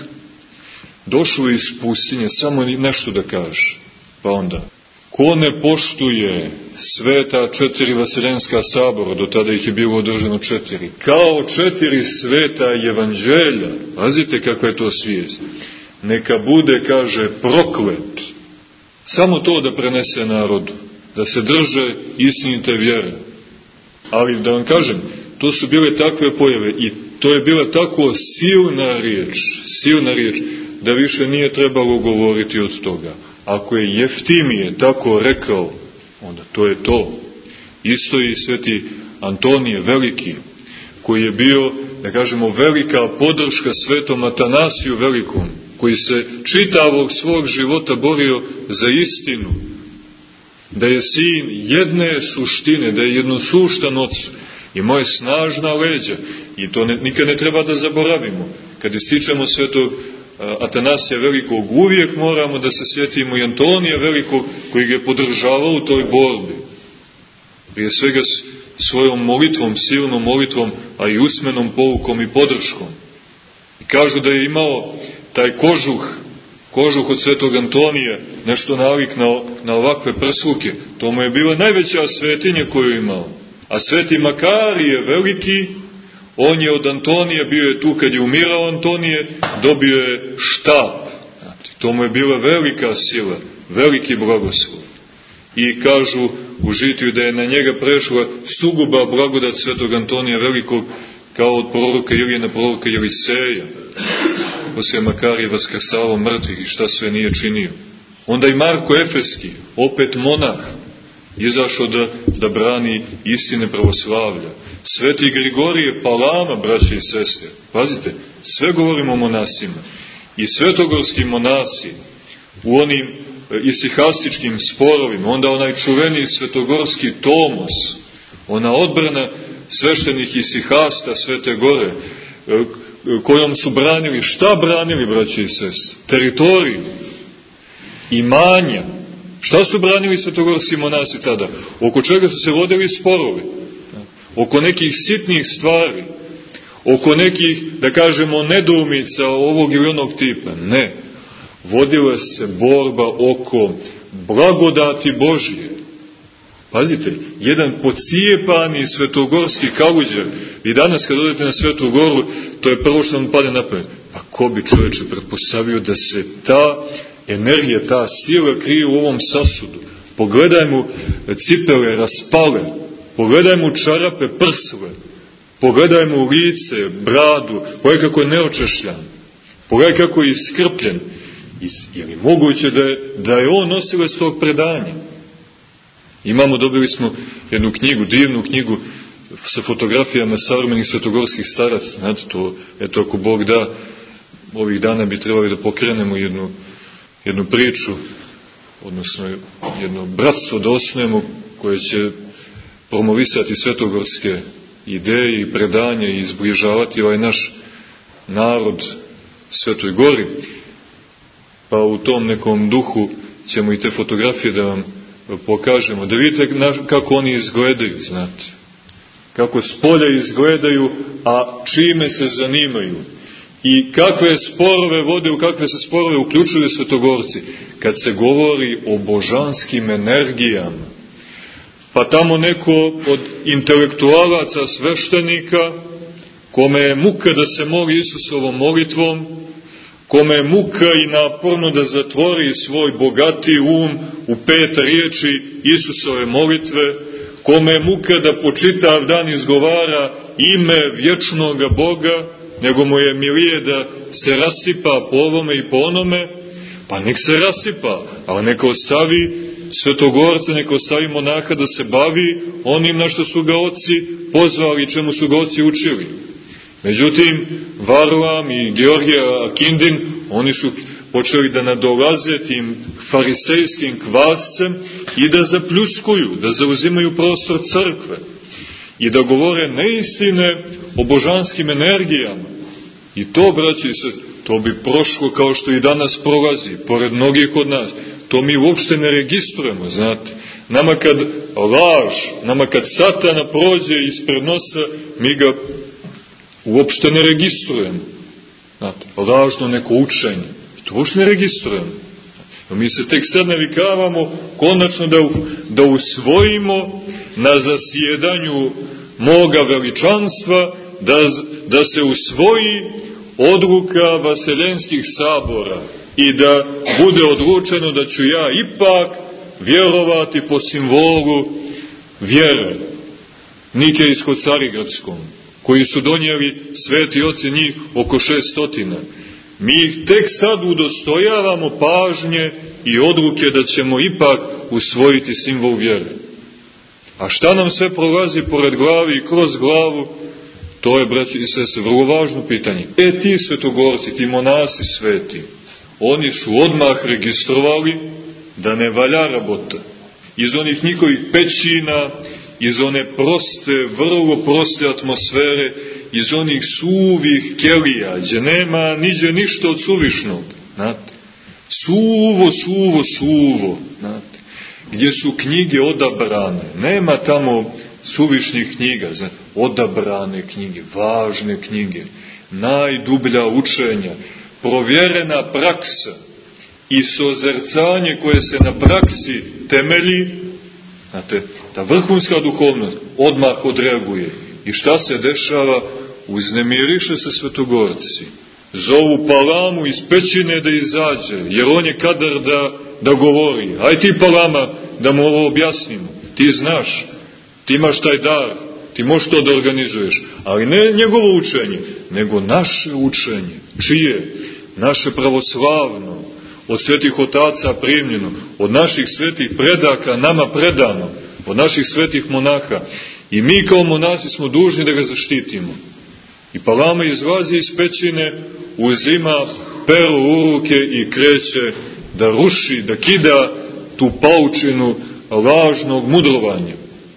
Došlo iz pustinje, samo nešto da kaže. Pa onda, ko ne poštuje sveta četiri vaseljenska sabora, do tada ih je bilo održano četiri, kao četiri sveta evanđelja, pazite kakva je to svijest, neka bude, kaže, proklet. Samo to da prenese narodu, da se drže istinite vjere. Ali da vam kažem, to su bile takve pojave i to je bila tako silna riječ, silna riječ, da više nije trebalo govoriti od toga. Ako je Jeftimije tako rekao, onda to je to. Isto i sveti Antonije Veliki, koji je bio, da kažemo, velika podrška svetom Atanasiju Velikom, koji se čitavog svog života borio za istinu, da je sin jedne suštine, da je jednosuštan ocu, imao je snažna leđa i to ne, nikad ne treba da zaboravimo. Kad ističemo svetog Atanasija Velikog, uvijek moramo da se sjetimo i Antonija Velikog, koji ga je podržavao u toj borbi. Prije svega svojom molitvom, silnom molitvom, a i usmenom poukom i podrškom. I kažu da je imao taj kožuh, kožuh od svetog Antonija, nešto nalik na, na ovakve prsluke. To mu je bila najveća svetinja koju je imao. A sveti Makarije Veliki, on je od Antonija, bio je tu kad je umirao Antonije, dobio je štap. To mu je bila velika sila, veliki blagoslov. I kažu u žitiju da je na njega prešla suguba blagodat svetog Antonija Velikog, kao od proroka Ilije na proroka Jeliseja. Poslije Makarije vaskrsavao mrtvih i šta sve nije činio. Onda i Marko Efeski, opet monah, izašao da, da brani istine pravoslavlja. Sveti Grigorije Palama, braće i sestre, pazite, sve govorimo o monasima. I svetogorski monasi u onim isihastičkim sporovima, onda onaj čuveni svetogorski tomos, ona odbrana sveštenih isihasta Svete Gore, kojom su branili, šta branili, braće i sestre? Teritoriju, imanja. Šta su branili svetogorski monasi tada? Oko čega su se vodili sporovi? Oko nekih sitnih stvari, oko nekih, da kažemo, nedoumica ovog ili onog tipa. Ne. Vodila se borba oko blagodati Božje. Pazite, jedan pocijepani svetogorski kaluđer. I danas kad odete na Svetu Goru, to je prvo što vam pade na pamet. Pa ko bi, čovječe, pretpostavio da se ta energija, ta sila krije u ovom sasudu? Pogledaj mu cipele raspale, pogledaj mu čarape prsle, pogledaj mu lice, bradu, pogledaj kako je neočešljan, pogledaj kako je iskrpljen. Je li moguće da je, da je on nosilac tog predanja? Imamo, dobili smo jednu knjigu, divnu knjigu sa fotografijama savremenih svetogorskih staraca. Znate, to, eto, ako Bog da, ovih dana bi trebali da pokrenemo jednu, jednu priču, odnosno jedno bratstvo da osnujemo koje će promovisati svetogorske ideje i predanja i izbližavati ovaj naš narod Svetoj Gori. Pa u tom nekom duhu ćemo i te fotografije da vam pokažemo, da vidite kako oni izgledaju, znate. Kako spolja izgledaju, a čime se zanimaju. I kakve sporove vode, u kakve se sporove uključuju svetogorci. Kad se govori o božanskim energijama, pa tamo neko od intelektualaca, sveštenika, kome je muka da se moli Isusovom molitvom, kome je muka i naporno da zatvori svoj bogati um u pet riječi Isusove molitve, kome je muka da po čitav dan izgovara ime vječnoga Boga, nego mu je milije da se rasipa po ovome i po onome, pa nek se rasipa, ali neka ostavi svetogorca, neka ostavi monaha da se bavi onim na što su ga oci pozvali, čemu su ga oci učili. Međutim, Varlam i Georgija Akindin, oni su počeli da nadolaze tim farisejskim kvascem i da zapljuskuju, da zauzimaju prostor crkve i da govore neistine o božanskim energijama. I to, braći i sestre, to bi prošlo kao što i danas prolazi, pored mnogih od nas. To mi uopšte ne registrujemo, znate. Nama kad laž, nama kad satana prođe ispred nosa, mi ga uopšte ne registrujemo. Znate, lažno neko učenje. To uopšte ne registrujemo. Mi se tek sad navikavamo konačno da, da usvojimo na zasjedanju moga veličanstva, da, da se usvoji odluka vaseljenskih sabora i da bude odlučeno da ću ja ipak vjerovati po simbolu vjere Nikejsko-Carigradskom, koji su donijeli sveti oci, njih oko šeststotina. Mi ih tek sad udostojavamo pažnje i odluke da ćemo ipak usvojiti simbol vjere. A šta nam sve prolazi pored glavi i kroz glavu, to je, braći i sestre, vrlo važno pitanje. E, ti svetogorci, ti monasi sveti, oni su odmah registrovali da ne valja rabota. Iz onih njihovih pećina, iz one proste, vrlo proste atmosfere, iz onih suvih kelija, gdje nema niđe ništa od suvišnog, znate. Suvo, suvo, suvo, znate. Gdje su knjige odabrane, nema tamo suvišnih knjiga, znate. Odabrane knjige, važne knjige, najdublja učenja, provjerena praksa i sozercanje koje se na praksi temelji, znate, ta vrhunska duhovnost odmah odreaguje. I šta se dešava? Uznemiriše se svetogorci. Zovu Palamu iz pećine da izađe, jer on je kadar da, da govori. Aj ti, Palama, da mu ovo objasnimo. Ti znaš, ti imaš taj dar, ti možeš to da organizuješ. Ali ne njegovo učenje, nego naše učenje. Čije? Naše pravoslavno, od svetih otaca primljeno, od naših svetih predaka nama predano, od naših svetih monaha. I mi kao monasi smo dužni da ga zaštitimo. I Palama izlazi iz pećine, uzima pero u ruke i kreće da ruši, da kida tu paučinu lažnog mudrovanja.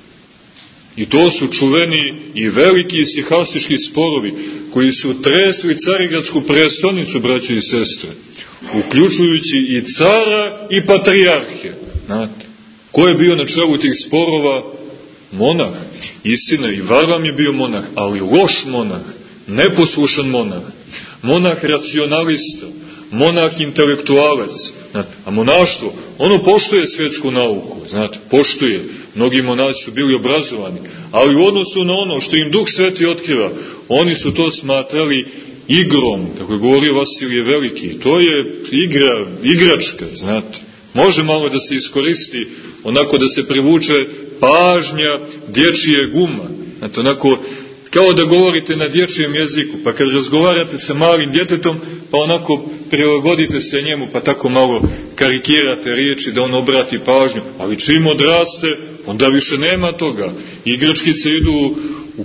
I to su čuveni i veliki isihastički sporovi koji su tresli Carigradsku prestolnicu, braće i sestre, uključujući i cara i patrijarhe. Znate, ko je bio na čelu tih sporova? Monah. Istina, i Varlam je bio monah, ali loš monah, neposlušan monah, monah racionalista, monah intelektualac. Znate, a monaštvo, ono poštuje svjetsku nauku, znate, poštuje. Mnogi monaci su bili obrazovani, ali u odnosu na ono što im Duh Sveti otkriva, oni su to smatrali igrom, kako je govorio Vasilije Veliki. To je igra, igračka, znate. Može malo da se iskoristi, onako da se privuče pažnja dječje guma. Znate, onako, kao da govorite na dječjem jeziku, pa kad razgovarate sa malim djetetom, pa onako prilagodite se njemu, pa tako malo karikirate riječi da on obrati pažnju. Ali čim odraste, onda više nema toga. Igračkice idu,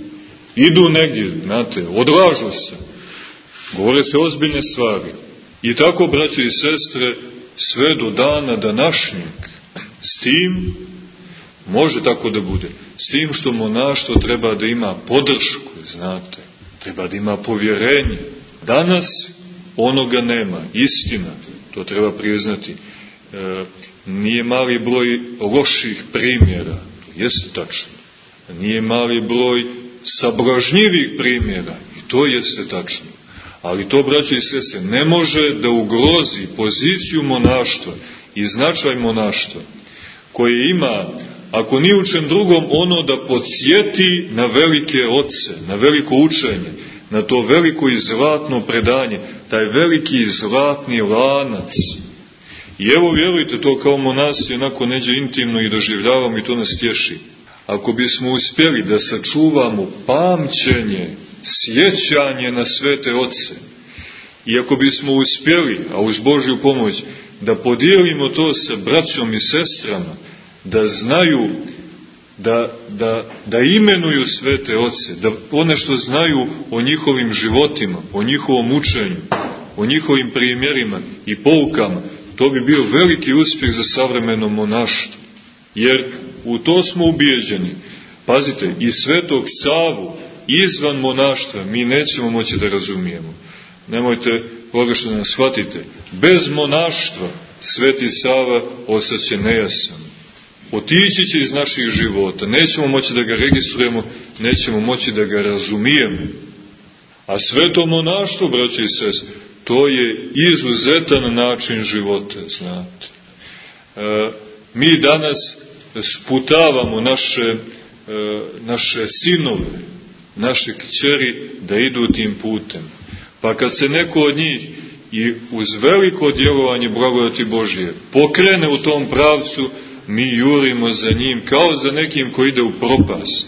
idu negdje, znate, odlažu se. Govore se ozbiljne stvari. I tako, braće i sestre, sve do dana današnjeg. S tim, može tako da bude, s tim što monaštvo treba da ima podršku, znate, treba da ima povjerenje. Danas onoga nema, istina, to treba priznati. E, nije mali broj loših primjera, to jeste tačno. Nije mali broj sablažnjivih primjera, i to jeste tačno. Ali to, braće i sestre, ne može da ugrozi poziciju monaštva i značaj monaštva, koje ima, ako ni u čem drugom, ono da podsjeti na velike oce, na veliko učenje, na to veliko i zlatno predanje, taj veliki i zlatni lanac. I evo, vjerujte, to kao monasi onako neđe intimno i doživljavamo i to nas tješi. Ako bismo uspjeli da sačuvamo pamćenje, sjećanje na svete oce, i ako bismo uspjeli, a uz Božju pomoć, da podijelimo to sa braćom i sestrama, da znaju, da, da, da imenuju svete oce, da one što znaju o njihovim životima, o njihovom učenju, o njihovim primjerima i poukama, to bi bio veliki uspjeh za savremeno monaštvo. Jer u to smo ubijeđeni. Pazite, i svetog Savu izvan monaštva mi nećemo moći da razumijemo. nemojte pogrešno nas shvatite, bez monaštva Sveti Sava ostaće nejasan. Otići će iz naših života, nećemo moći da ga registrujemo, nećemo moći da ga razumijemo. A sveto monaštvo, braće i sestre, to je izuzetan način života, znate. E, mi danas sputavamo naše, e, naše sinove, naše kćeri da idu tim putem. Pa kad se neko od njih i uz veliko djelovanje blagodati Božje pokrene u tom pravcu, mi jurimo za njim kao za nekim koji ide u propast.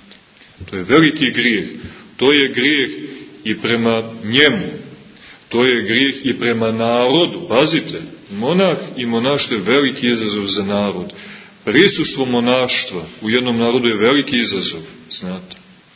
To je veliki grijeh. To je grijeh i prema njemu. To je grijeh i prema narodu. Pazite, monah i monaštvo je veliki izazov za narod. Prisustvo monaštva u jednom narodu je veliki izazov, znate.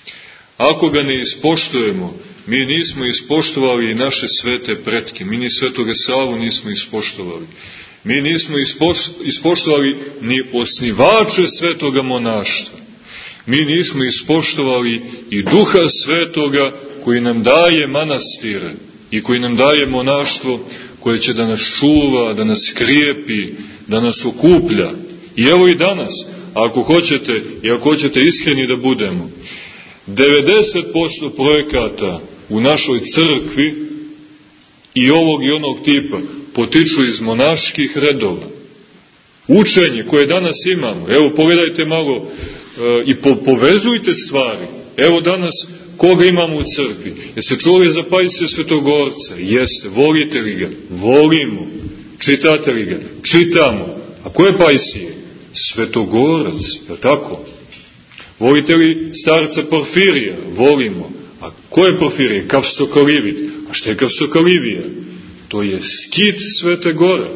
Ako ga ne ispoštujemo, mi nismo ispoštovali i naše svete pretke, mi ni Svetoga Savu nismo ispoštovali. Mi nismo ispoštovali ni osnivače svetoga monaštva. Mi nismo ispoštovali i Duha Svetoga koji nam daje manastire i koji nam daje monaštvo koje će da nas čuva, da nas krijepi, da nas okuplja. I evo i danas, ako hoćete, i ako hoćete iskreni da budemo, devedeset posto projekata u našoj crkvi i ovog i onog tipa potiču iz monaških redova. Učenje koje danas imamo, evo pogledajte malo e, i po, povezujte stvari. Evo danas koga imamo u crkvi? Jeste čuli za Pajsija Svetogorca? Jeste. Volite li ga? Volimo. Čitate li ga? Čitamo. A ko je Pajsije? Svetogorac, je tako? Volite li starca Porfirija? Volimo. A ko je Porfirije? Kavsokalivit. A što je Kavsokalivija? To je skit Svete Gore.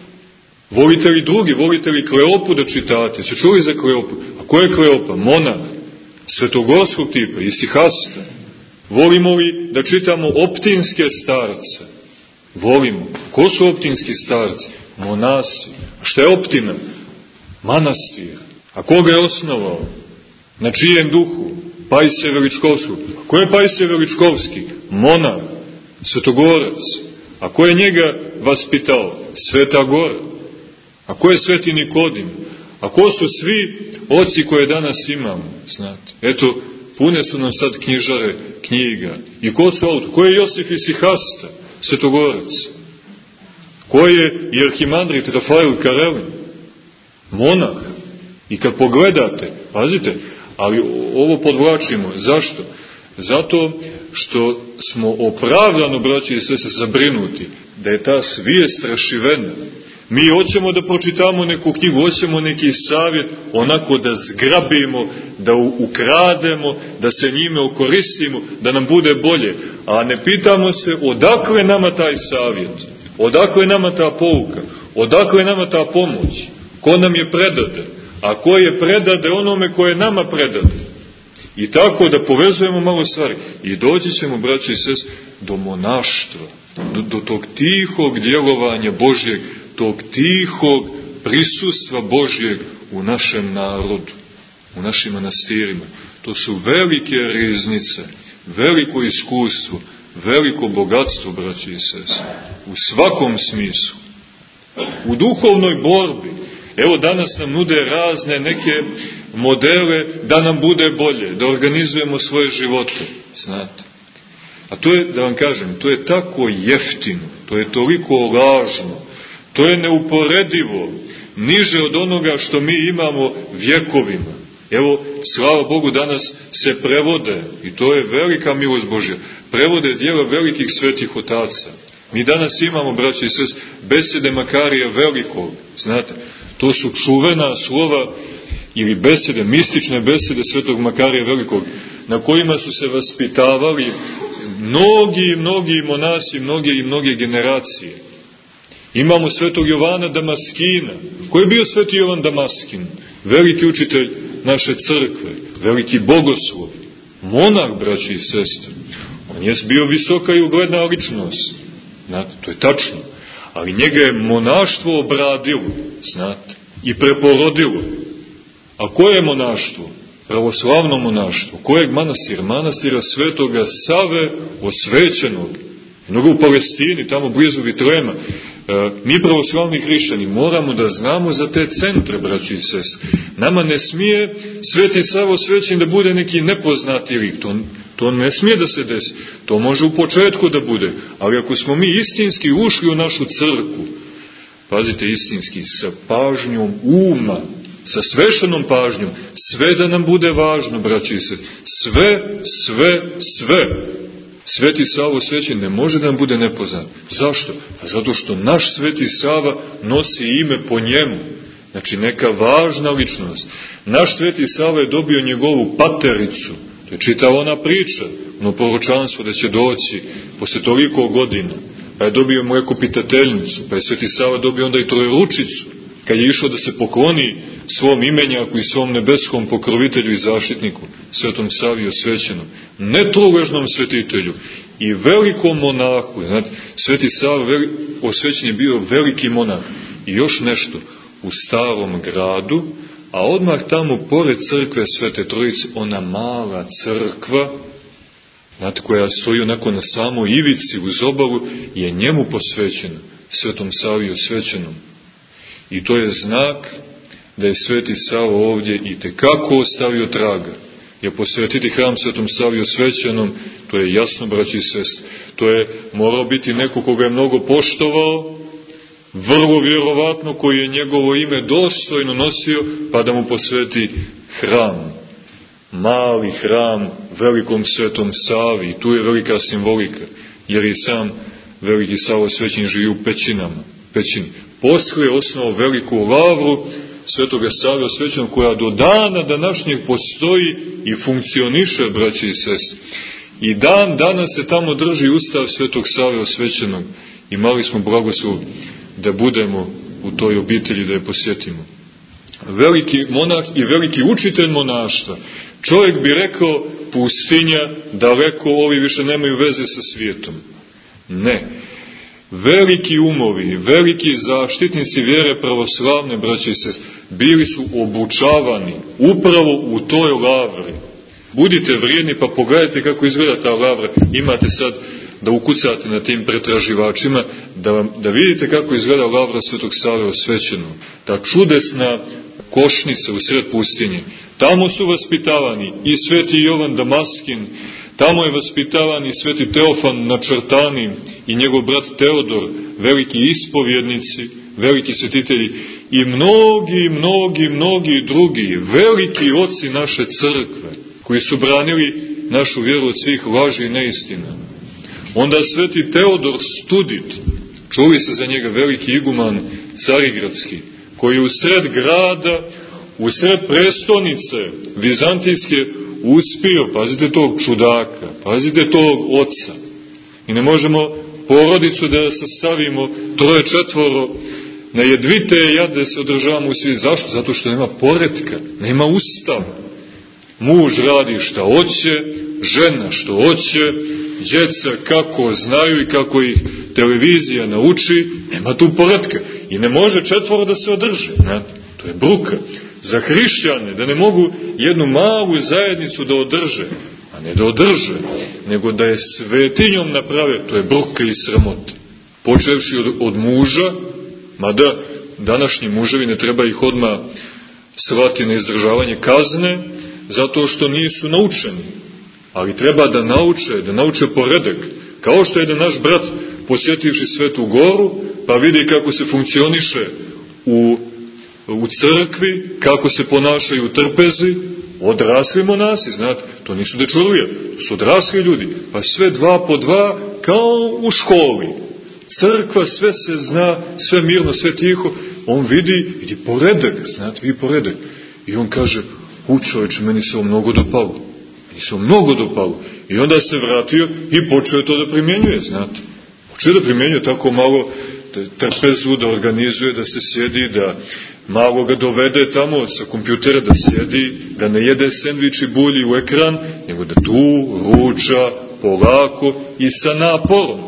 Volite li drugi? Volite li Kleopu da čitate? Se čuli za Kleopu? A ko je Kleopa? Monah. Svetogorskog tipa, isihasta. Volimo li da čitamo optinske starce? Volimo. Ko su optinski starci? Monasi. A šta je optina? Manastir. A ko ga je osnovao? Na čijem duhu? Pajsije Veličkovskog. A ko je Pajsije Veličkovski? Monah. Svetogorac. A ko je njega vaspitao? Sveta Gora. A ko je Sveti Nikodim? A ko su svi oci koje danas imamo? Znate, eto, pune su nam sad knjižare knjiga. I ko su autori? Ko je Josif Isihasta? Svetogorac. Ko je i arhimandrit Rafael Karelin? Monah. I kad pogledate, pazite, ali ovo podvlačimo. Zašto? Zato što smo opravdano, braći i sve, se zabrinuti da je ta svijest raširena. Mi hoćemo da pročitamo neku knjigu, hoćemo neki savjet, onako da zgrabimo, da ukrademo, da se njime okoristimo, da nam bude bolje. A ne pitamo se odakle nama taj savjet, odakle nama ta pouka, odakle nama ta pomoć, ko nam je predade, a ko je predade onome ko je nama predade. I tako da povezujemo malo stvari i doći ćemo, braći i sest, do monaštva, do, do tog tihog djelovanja Božjeg, tog tihog prisustva Božjeg u našem narodu, u našim manastirima. To su velike riznice, veliko iskustvo, veliko bogatstvo, braći i sestre, u svakom smislu. U duhovnoj borbi, evo danas nam nude razne neke modele da nam bude bolje, da organizujemo svoje živote, znate. A to je, da vam kažem, to je tako jeftino, to je toliko lažno, to je neuporedivo, niže od onoga što mi imamo vjekovima. Evo, slava Bogu, danas se prevode, i to je velika milost Božja, prevode djela velikih svetih otaca. Mi danas imamo, braći i sest, besede Makarija Velikog, znate, to su čuvena slova ili besede, mistične besede svetog Makarija Velikog, na kojima su se vaspitavali mnogi, mnogi monasi, mnoge i mnoge generacije. Imamo svetog Jovana Damaskina. Ko je bio sveti Jovan Damaskin? Veliki učitelj naše crkve, veliki bogoslov, monah, braći i sestre. On je bio visoka i ugledna ličnost, znate, to je tačno, ali njega je monaštvo obradilo, znate, i preporodilo. A koje je monaštvo? Pravoslavno monaštvo. Kojeg manastira? Manastira svetoga Save osvećenog. mnogo u Palestini, tamo blizu Vitlema. Mi pravoslavni hrišćani moramo da znamo za te centre, braći i sestre. Nama ne smije Sveti Sava Osvećen da bude neki nepoznati lik. To, to ne smije da se desi. To može u početku da bude. Ali ako smo mi istinski ušli u našu crkvu, pazite, istinski, sa pažnjom uma, sa sveštenom pažnjom, sve da nam bude važno, braći i sestre. Sve, sve, sve. Sveti Sava Osvećen ne može da nam bude nepoznat. Zašto? Pa zato što naš Sveti Sava nosi ime po njemu. Znači neka važna ličnost. Naš Sveti Sava je dobio njegovu patericu. To je čitava ona priča, ono proročanstvo da će doći posle toliko godina. Pa je dobio mlekopitateljnicu, pa je Sveti Sava dobio onda i trojeručicu. Kad je išao da se pokloni svom imenjaku i svom nebeskom pokrovitelju i zaštitniku, Svetom Savi Osvećenom, netruležnom svetitelju i velikom monahu. Znate, Sveti Sava Osvećen je bio veliki monah. I još nešto, u Starom gradu, a odmah tamo, pored crkve Svete Trojice, ona mala crkva, znate, koja stoji onako na samoj ivici uz obalu, je njemu posvećena, Svetom Savi Osvećenom. I to je znak da je Sveti Sava ovdje i tekako ostavio traga. Jer posvetiti hram Svetom Savi Osvećenom, to je jasno, braći i sestre, to je morao biti neko koga je mnogo poštovao, vrlo vjerovatno koji je njegovo ime dostojno nosio, pa da mu posveti hram. Mali hram velikom Svetom Savi, tu je velika simbolika, jer i sam veliki Sava Osvećen živi u pećinama, pećini. Posle je osnovao veliku lavru Svetoga Save Osvećenog, koja do dana današnjeg postoji i funkcioniše, braće i sestre. I dan danas se tamo drži ustav Svetog Save Osvećenog. Imali smo blagoslov da budemo u toj obitelji, da je posjetimo. Veliki monah i veliki učitelj monaštva. Čovjek bi rekao, pustinja, daleko, ovi više nemaju veze sa svijetom. Ne. Veliki umovi, veliki zaštitnici vjere pravoslavne, braće i sestre, bili su obučavani upravo u toj lavri. Budite vrijedni pa pogledajte kako izgleda ta lavra. Imate sad da ukucate na tim pretraživačima, da, vam, da vidite kako izgleda lavra Svetog Save Osvećenog. Ta čudesna košnica u sred pustinje. Tamo su vaspitavani i Sveti Jovan Damaskin, tamo je vaspitavan i Sveti Teofan na Črtani i njegov brat Teodor, veliki ispovjednici, veliki svetitelji i mnogi, mnogi, mnogi drugi, veliki oci naše crkve, koji su branili našu vjeru od svih laži i neistina. Onda Sveti Teodor Studit, čuli se za njega, veliki iguman carigradski, koji u sred grada, u sred prestonice vizantijske uspio, pazite tog čudaka, pazite tog oca. I ne možemo porodicu da sastavimo troje četvoro na jedvite jade se održavamo u svijetu. Zašto? Zato što nema poretka, nema ustava. Muž radi šta hoće, žena što hoće, djeca kako znaju i kako ih televizija nauči, nema tu poretka. I ne može četvoro da se održe. Znate? To je bruka. Za hrišćane, da ne mogu jednu malu zajednicu da održe, a ne da održe, nego da je svetinjom naprave, to je bruka i sramota. Počevši od, od muža, mada današnji muževi ne treba ih odmah slati na izdržavanje kazne, zato što nisu naučeni. Ali treba da nauče, da nauče poredak. Kao što je da naš brat, posjetivši Svetu Goru, pa vidi kako se funkcioniše u u crkvi, kako se ponašaju u trpezi, odrasli monasi, znate, to nisu dečurlije, to su odrasli ljudi, pa sve dva po dva, kao u školi. Crkva, sve se zna, sve mirno, sve tiho, on vidi, vidi poredak, znate, vidi poredak. I on kaže, u čovječe, meni se ovo mnogo dopalo, meni se ovo mnogo dopalo. I onda se vratio i počeo to da primjenjuje, znate. Počeo da primjenjuje tako malo trpezu, da organizuje, da se sjedi, da malo ga dovede tamo sa kompjutera da sjedi, da ne jede sendvič i bulji u ekran, nego da tu ruča polako i sa naporom.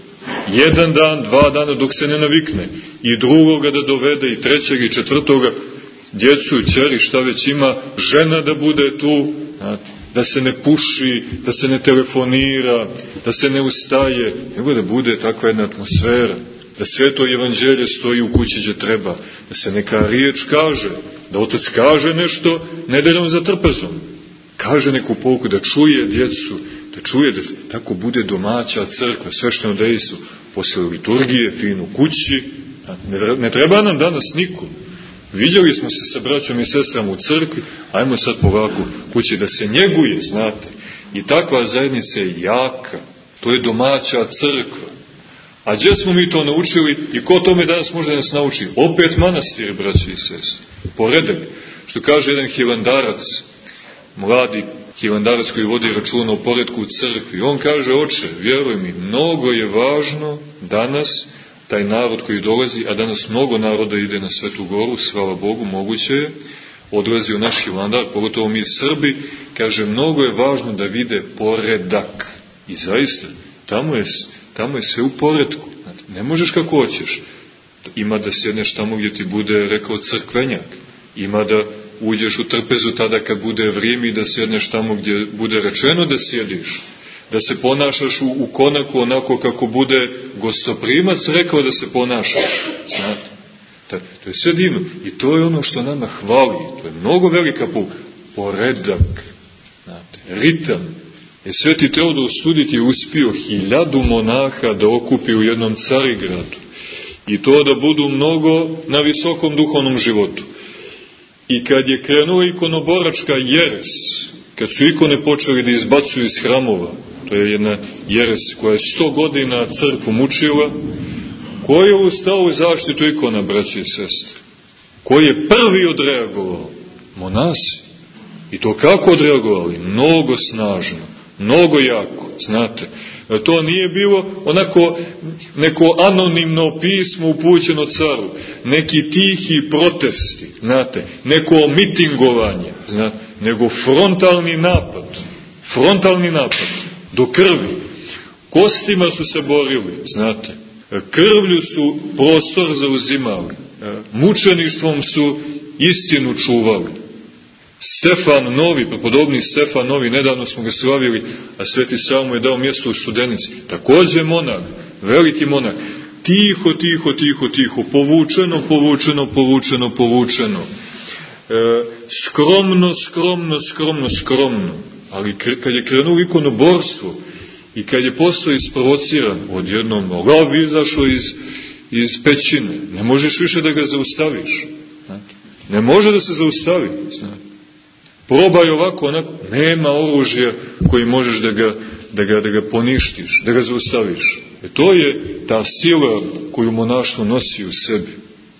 Jedan dan, dva dana dok se ne navikne. I drugoga da dovede, i trećeg, i četvrtoga, djecu, ćeri, šta već ima, žena da bude tu. Znate. da se ne puši, da se ne telefonira, da se ne ustaje, nego da bude takva jedna atmosfera, da sveto evanđelje stoji u kući gdje treba, da se neka riječ kaže, da otac kaže nešto nedeljom za trpezom, kaže neku pouku, da čuje djecu, da čuje da tako bude domaća crkva, svešteno dejstvo, posle liturgije, fino kući. Ne, ne treba nam danas niko. Vidjeli smo se sa braćom i sestrama u crkvi, ajmo sad polako kući da se njeguje, znate. I takva zajednica je jaka, to je domaća crkva. A gdje smo mi to naučili i ko tome danas može da nas nauči? Opet manastir, braći i sestre. Poredak, što kaže jedan hilandarac, mladi hilandarac koji vodi računa o poretku u crkvi. On kaže, oče, vjeruj mi, mnogo je važno danas taj narod koji dolazi, a danas mnogo naroda ide na Svetu Goru, slava Bogu, moguće je, odlazi u naš Hilandar, pogotovo mi Srbi, kaže, mnogo je važno da vide poredak. I zaista, tamo je, tamo je sve u poretku. Ne možeš kako hoćeš. Ima da sjedneš tamo gdje ti bude rekao crkvenjak. Ima da uđeš u trpezu tada kad bude vrijeme i da sjedneš tamo gdje bude rečeno da sjediš. Da se ponašaš u, u konaku onako kako bude gostoprimac rekao da se ponašaš. Znate, to, to je sve divno. I to je ono što nama hvali. To je mnogo velika pouka. Poredak. Znate, ritam. Je Sveti Teodor Studit je uspio hiljadu monaha da okupi u jednom Carigradu. I to da budu mnogo na visokom duhovnom životu. I kad je krenula ikonoboračka jeres, kad su ikone počeli da izbacuju iz hramova, to je jedna jeres koja je sto godina crkvu mučila, ko je ustao u zaštitu ikona, braće i sestre? Ko je prvi odreagovao? Monasi. I to kako odreagovali? Mnogo snažno, mnogo jako, znate. To nije bilo onako neko anonimno pismo upućeno caru, neki tihi protesti, znate, neko mitingovanje, znate, nego frontalni napad, frontalni napad, do krvi. Kostima su se borili, znate, krvlju su prostor zauzimali, mučeništvom su istinu čuvali. Stefan Novi, prepodobni Stefan Novi, nedavno smo ga slavili, a Sveti Sava mu je dao mjesto u Studenici. Također monah, veliki monah, tiho, tiho, tiho, tiho, povučeno, povučeno, povučeno, povučeno. E, skromno, skromno, skromno, skromno. Ali kad je krenuo ikonoborstvo i kad je postao isprovociran, odjednom lav izašao iz, iz pećine, ne možeš više da ga zaustaviš. Znate? Ne može da se zaustavi, znate. Probaj ovako, onako, nema oružja koji možeš da ga, da ga, da ga poništiš, da ga zaustaviš. E to je ta sila koju monaštvo nosi u sebi.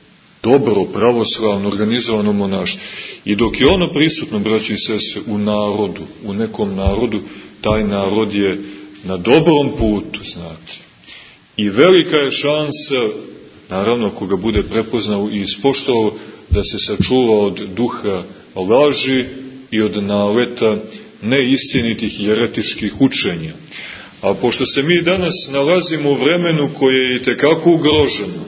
Dobro, pravoslavno, organizovano monaštvo. I dok je ono prisutno, braći i sestre, u narodu, u nekom narodu, taj narod je na dobrom putu, znate. I velika je šansa, naravno, ako ga bude prepoznao i ispoštovao, da se sačuva od duha laži i od naleta neistinitih i jeretičkih učenja. A pošto se mi danas nalazimo u vremenu koje je itekako ugroženo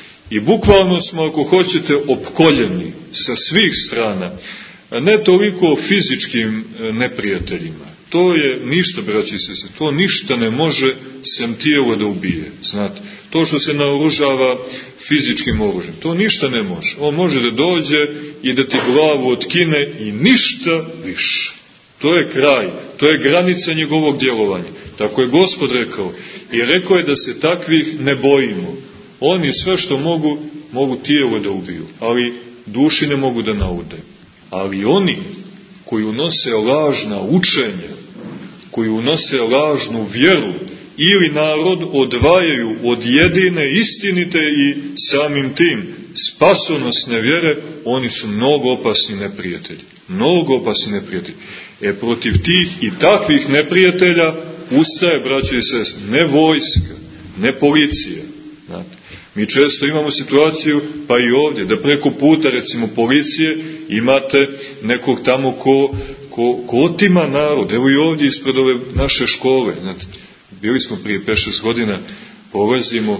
i bukvalno smo, ako hoćete, opkoljeni sa svih strana, ne toliko fizičkim neprijateljima. To je ništa, braći i sestre, to ništa ne može sem tijelo da ubije. Znate, to što se naoružava fizičkim oružjem, to ništa ne može. On može da dođe i da ti glavu otkine i ništa više. To je kraj, to je granica njegovog djelovanja. Tako je Gospod rekao. I rekao je da se takvih ne bojimo. Oni sve što mogu, mogu tijelo da ubiju, ali duši ne mogu da naude. Ali oni koji unose lažna učenja, koji unose lažnu vjeru, ili narod odvajaju od jedine istinite i samim tim spasonosne vjere, oni su mnogo opasni neprijatelji. Mnogo opasni neprijatelji. E protiv tih i takvih neprijatelja ustaje, braćo i sestre, ne vojska, ne policija. Znate, mi često imamo situaciju, pa i ovdje, da preko puta, recimo, policije, imate nekog tamo ko, ko, ko otima narod. Evo i ovdje ispred ove naše škole. Znate, bili smo prije pet šest godina, polazimo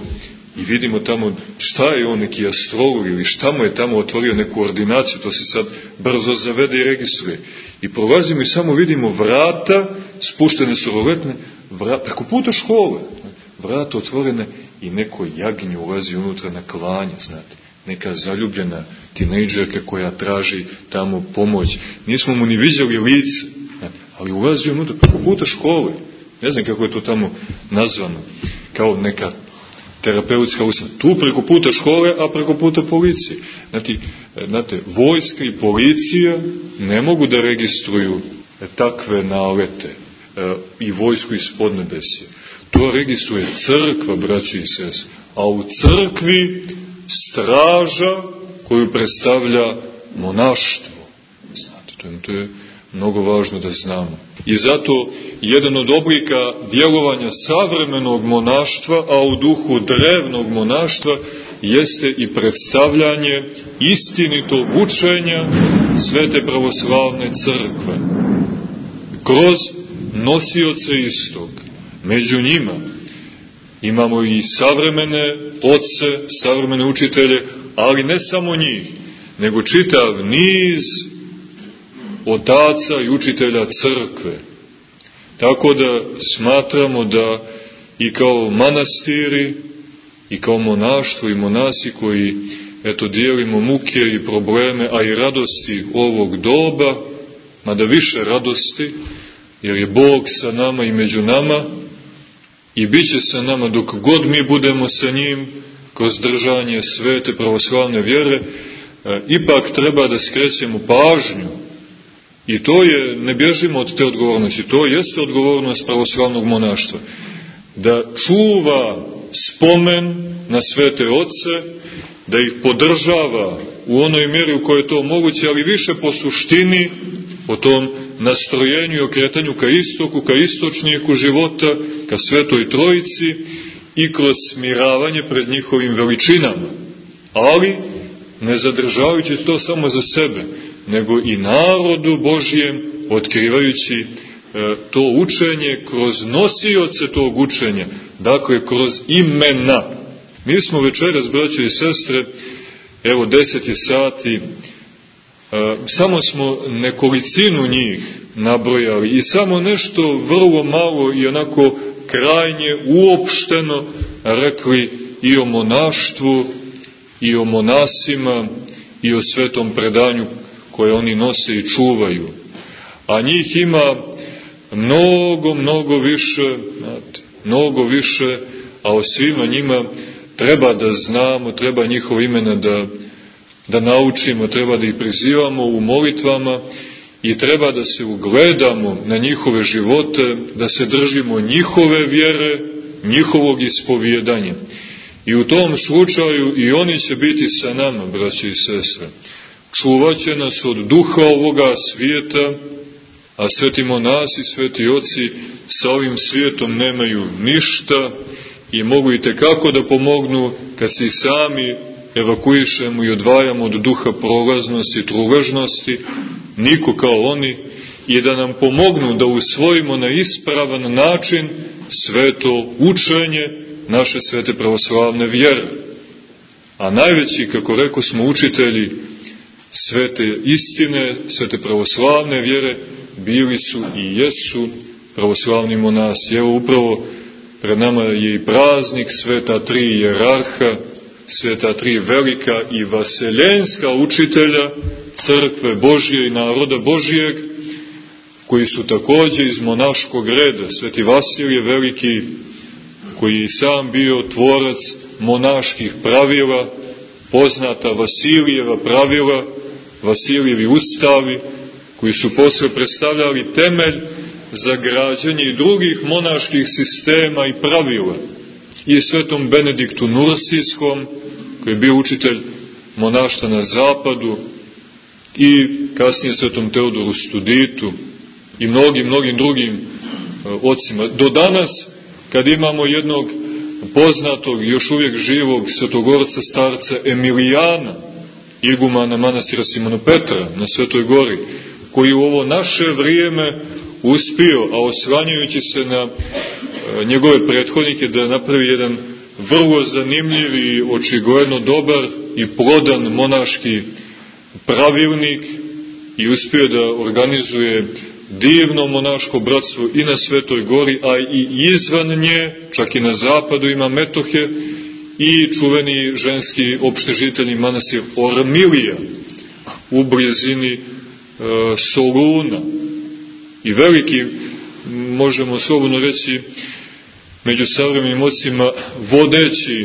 I vidimo tamo šta je on, neki astrolog ili šta mu je tamo otvorio neku ordinaciju, to se sad brzo zavede i registruje. I prolazimo i samo vidimo vrata, spuštene su roletne, vrata, preko puta škole, vrata otvorene i neko jagnje ulazi unutra na klanje, znate. Neka zaljubljena tinejdžerka koja traži tamo pomoć. Nismo mu ni viđali lice, ali ulazi unutra preko puta škole. Ne znam kako je to tamo nazvano, kao neka terapeutska ustanova. Tu preko puta škole, a preko puta policije. Znate, znate, vojska i policija ne mogu da registruju takve nalete e, i vojsku iz podnebesja. To registruje crkva, braći i sestre. A u crkvi straža koju predstavlja monaštvo. Znate, to je, to je mnogo važno da znamo. I zato jedan od oblika djelovanja savremenog monaštva, a u duhu drevnog monaštva, jeste i predstavljanje istinitog učenja Svete pravoslavne crkve. Kroz nosioce istog. Među njima imamo i savremene oce, savremene učitelje, ali ne samo njih, nego čitav niz otaca i učitelja crkve. Tako da smatramo da i kao manastiri, i kao monaštvo i monasi koji, eto, dijelimo muke i probleme, a i radosti ovog doba, mada više radosti, jer je Bog sa nama i među nama, i bit će sa nama dok god mi budemo sa njim, kroz držanje svete pravoslavne vjere, e, ipak treba da skrećemo pažnju. I to je, ne bježimo od te odgovornosti, to jeste odgovornost pravoslavnog monaštva. Da čuva spomen na svete oce, da ih podržava u onoj mjeri u kojoj je to moguće, ali više po suštini, po tom nastrojenju i okretanju ka istoku, ka istočniku života, ka Svetoj Trojici i kroz smiravanje pred njihovim veličinama. Ali ne zadržavajući to samo za sebe, nego i narodu Božijem, otkrivajući e, to učenje kroz nosioce tog učenja, dakle kroz imena. Mi smo večeras, braćo i sestre, evo deset je sati, e, samo smo nekolicinu njih nabrojali i samo nešto vrlo malo i onako krajnje uopšteno rekli i o monaštvu, i o monasima, i o svetom predanju koje oni nose i čuvaju. A njih ima mnogo, mnogo više, znate, mnogo više, a o svima njima treba da znamo, treba njihova imena da, da naučimo, treba da ih prizivamo u molitvama i treba da se ugledamo na njihove živote, da se držimo njihove vjere, njihovog ispovjedanja. I u tom slučaju i oni će biti sa nama, braći i sestre. Čuvaće nas od duha ovoga svijeta, a sveti monasi, sveti oci sa ovim svijetom nemaju ništa i mogu i tekako da pomognu kad se i sami evakuišemo i odvajamo od duha prolaznosti, truležnosti, niko kao oni, i da nam pomognu da usvojimo na ispravan način sveto učenje naše svete pravoslavne vjere. A najveći, kako rekao smo, učitelji svete istine, svete pravoslavne vjere, bili su i jesu pravoslavni monasi. Evo upravo pred nama je i praznik sveta tri hijerarha, sveta tri velika i vaseljenska učitelja crkve Božje i naroda Božijeg, koji su također iz monaškog reda. Sveti Vasilije veliki, koji sam bio tvorac monaških pravila, poznata Vasilijeva pravila, Vasilijevi ustavi, koji su posle predstavljali temelj za građenje i drugih monaških sistema i pravila. I svetom Benediktu Nursijskom, koji je bio učitelj monaštva na zapadu, i kasnije svetom Teodoru Studitu i mnogim, mnogim drugim ocima. Do danas, kad imamo jednog poznatog, još uvijek živog svetogorca starca Emilijana, igumana manastira Simonopetra na Svetoj Gori, koji u ovo naše vrijeme uspio, a oslanjajući se na njegove prethodnike, da napravi jedan vrlo zanimljiv i očigledno dobar i plodan monaški pravilnik i uspio da organizuje divno monaško bratstvo i na Svetoj gori, a i izvan nje, čak i na zapadu ima Metohe, i čuveni ženski opštežiteljni manastir Ormilija u blizini e, Soluna. I veliki, možemo slobodno reći, među savremenim ocima vodeći e,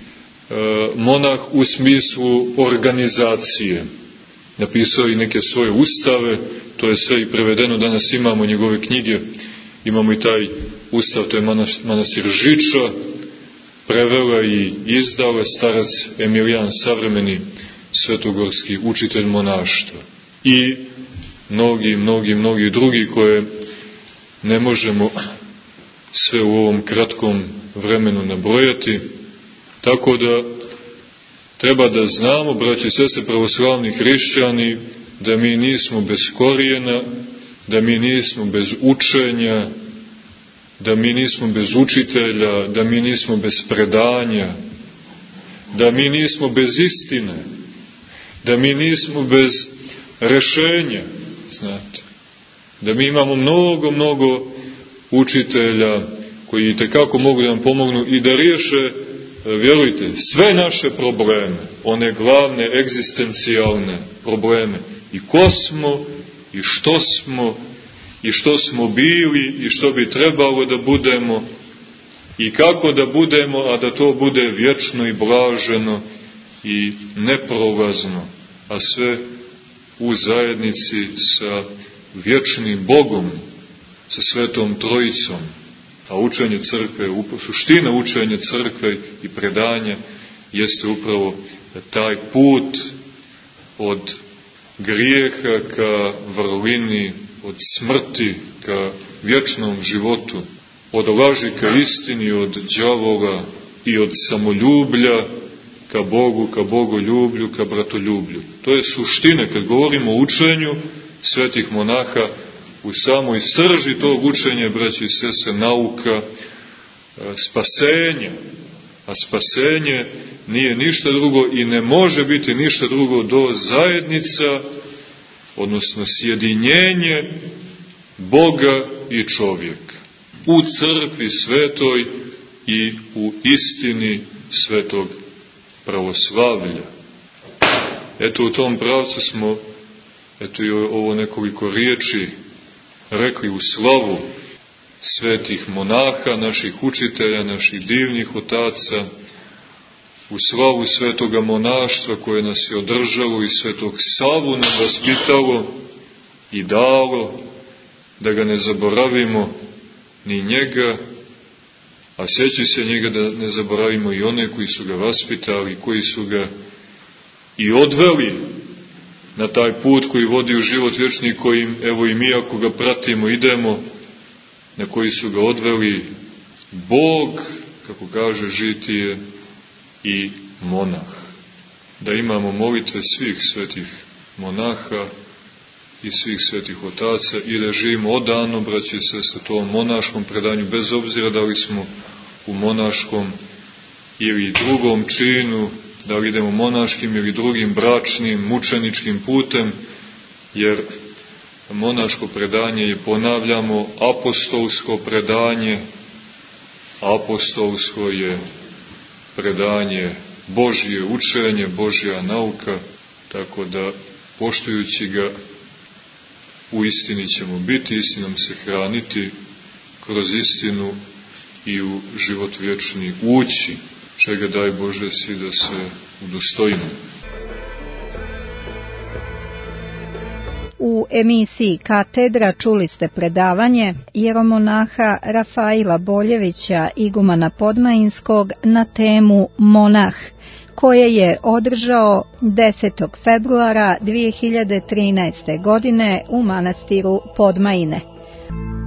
monah u smislu organizacije. Napisao i neke svoje ustave, to je sve i prevedeno, danas imamo njegove knjige, imamo i taj ustav, to je manastir Žiča, prevela i izdala starac Emilijan, savremeni svetogorski učitelj monaštva. I mnogi, mnogi, mnogi drugi koje ne možemo sve u ovom kratkom vremenu nabrojati, tako da treba da znamo, braći i sestre pravoslavni hrišćani, da mi nismo bez korijena, da mi nismo bez učenja, da mi nismo bez učitelja, da mi nismo bez predanja, da mi nismo bez istine, da mi nismo bez rešenja, znate, da mi imamo mnogo, mnogo učitelja koji itekako mogu da nam pomognu i da riješe, vjerujte, sve naše probleme, one glavne egzistencijalne probleme, i ko smo, i što smo, i što smo bili, i što bi trebalo da budemo, i kako da budemo, a da to bude vječno i blaženo i neprolazno, a sve u zajednici sa vječnim Bogom, sa Svetom Trojicom. A učenje crkve, suština učenja crkve i predanja jeste upravo taj put od grijeha ka vrlini, od smrti ka vječnom životu, od laži ka istini, od đavola i od samoljublja ka Bogu, ka bogoljublju, ka bratoljublju. To je suština, kad govorimo o učenju svetih monaha, u samoj srži tog učenja, braći i sestre, nauka spasenja. A spasenje nije ništa drugo i ne može biti ništa drugo do zajednica, odnosno sjedinjenje Boga i čovjeka. U crkvi svetoj i u istini svetog pravoslavlja. Eto, u tom pravcu smo, eto i ovo nekoliko riječi rekli u slavu svetih monaha, naših učitelja, naših divnih otaca, u slavu svetoga monaštva koje nas je održalo i svetog Savu nam vaspitalo i dalo, da ga ne zaboravimo ni njega, a sjeći se njega da ne zaboravimo i one koji su ga vaspitali, koji su ga i odveli na taj put koji vodi u život vječni, kojim, evo i mi ako ga pratimo, idemo, na koji su ga odveli Bog, kako kaže žitije, i monah. Da imamo molitve svih svetih monaha i svih svetih otaca i da živimo odano, braći i sestre, tom monaškom predanju, bez obzira da li smo u monaškom ili drugom činu, da li idemo monaškim ili drugim bračnim, mučeničkim putem, jer monaško predanje je, ponavljamo, apostolsko predanje. Apostolsko je predanje Božje učenje, Božja nauka, tako da poštujući ga u istini ćemo biti, istinom se hraniti, kroz istinu i u život vječni ući, čega daj Bože svi da se udostojimo.
U emisiji Katedra čuli ste predavanje jeromonaha Rafaila Boljevića, igumana Podmajinskog, na temu Monah, koje je održao desetog februara dvije hiljade trinaeste. godine u manastiru Podmajine.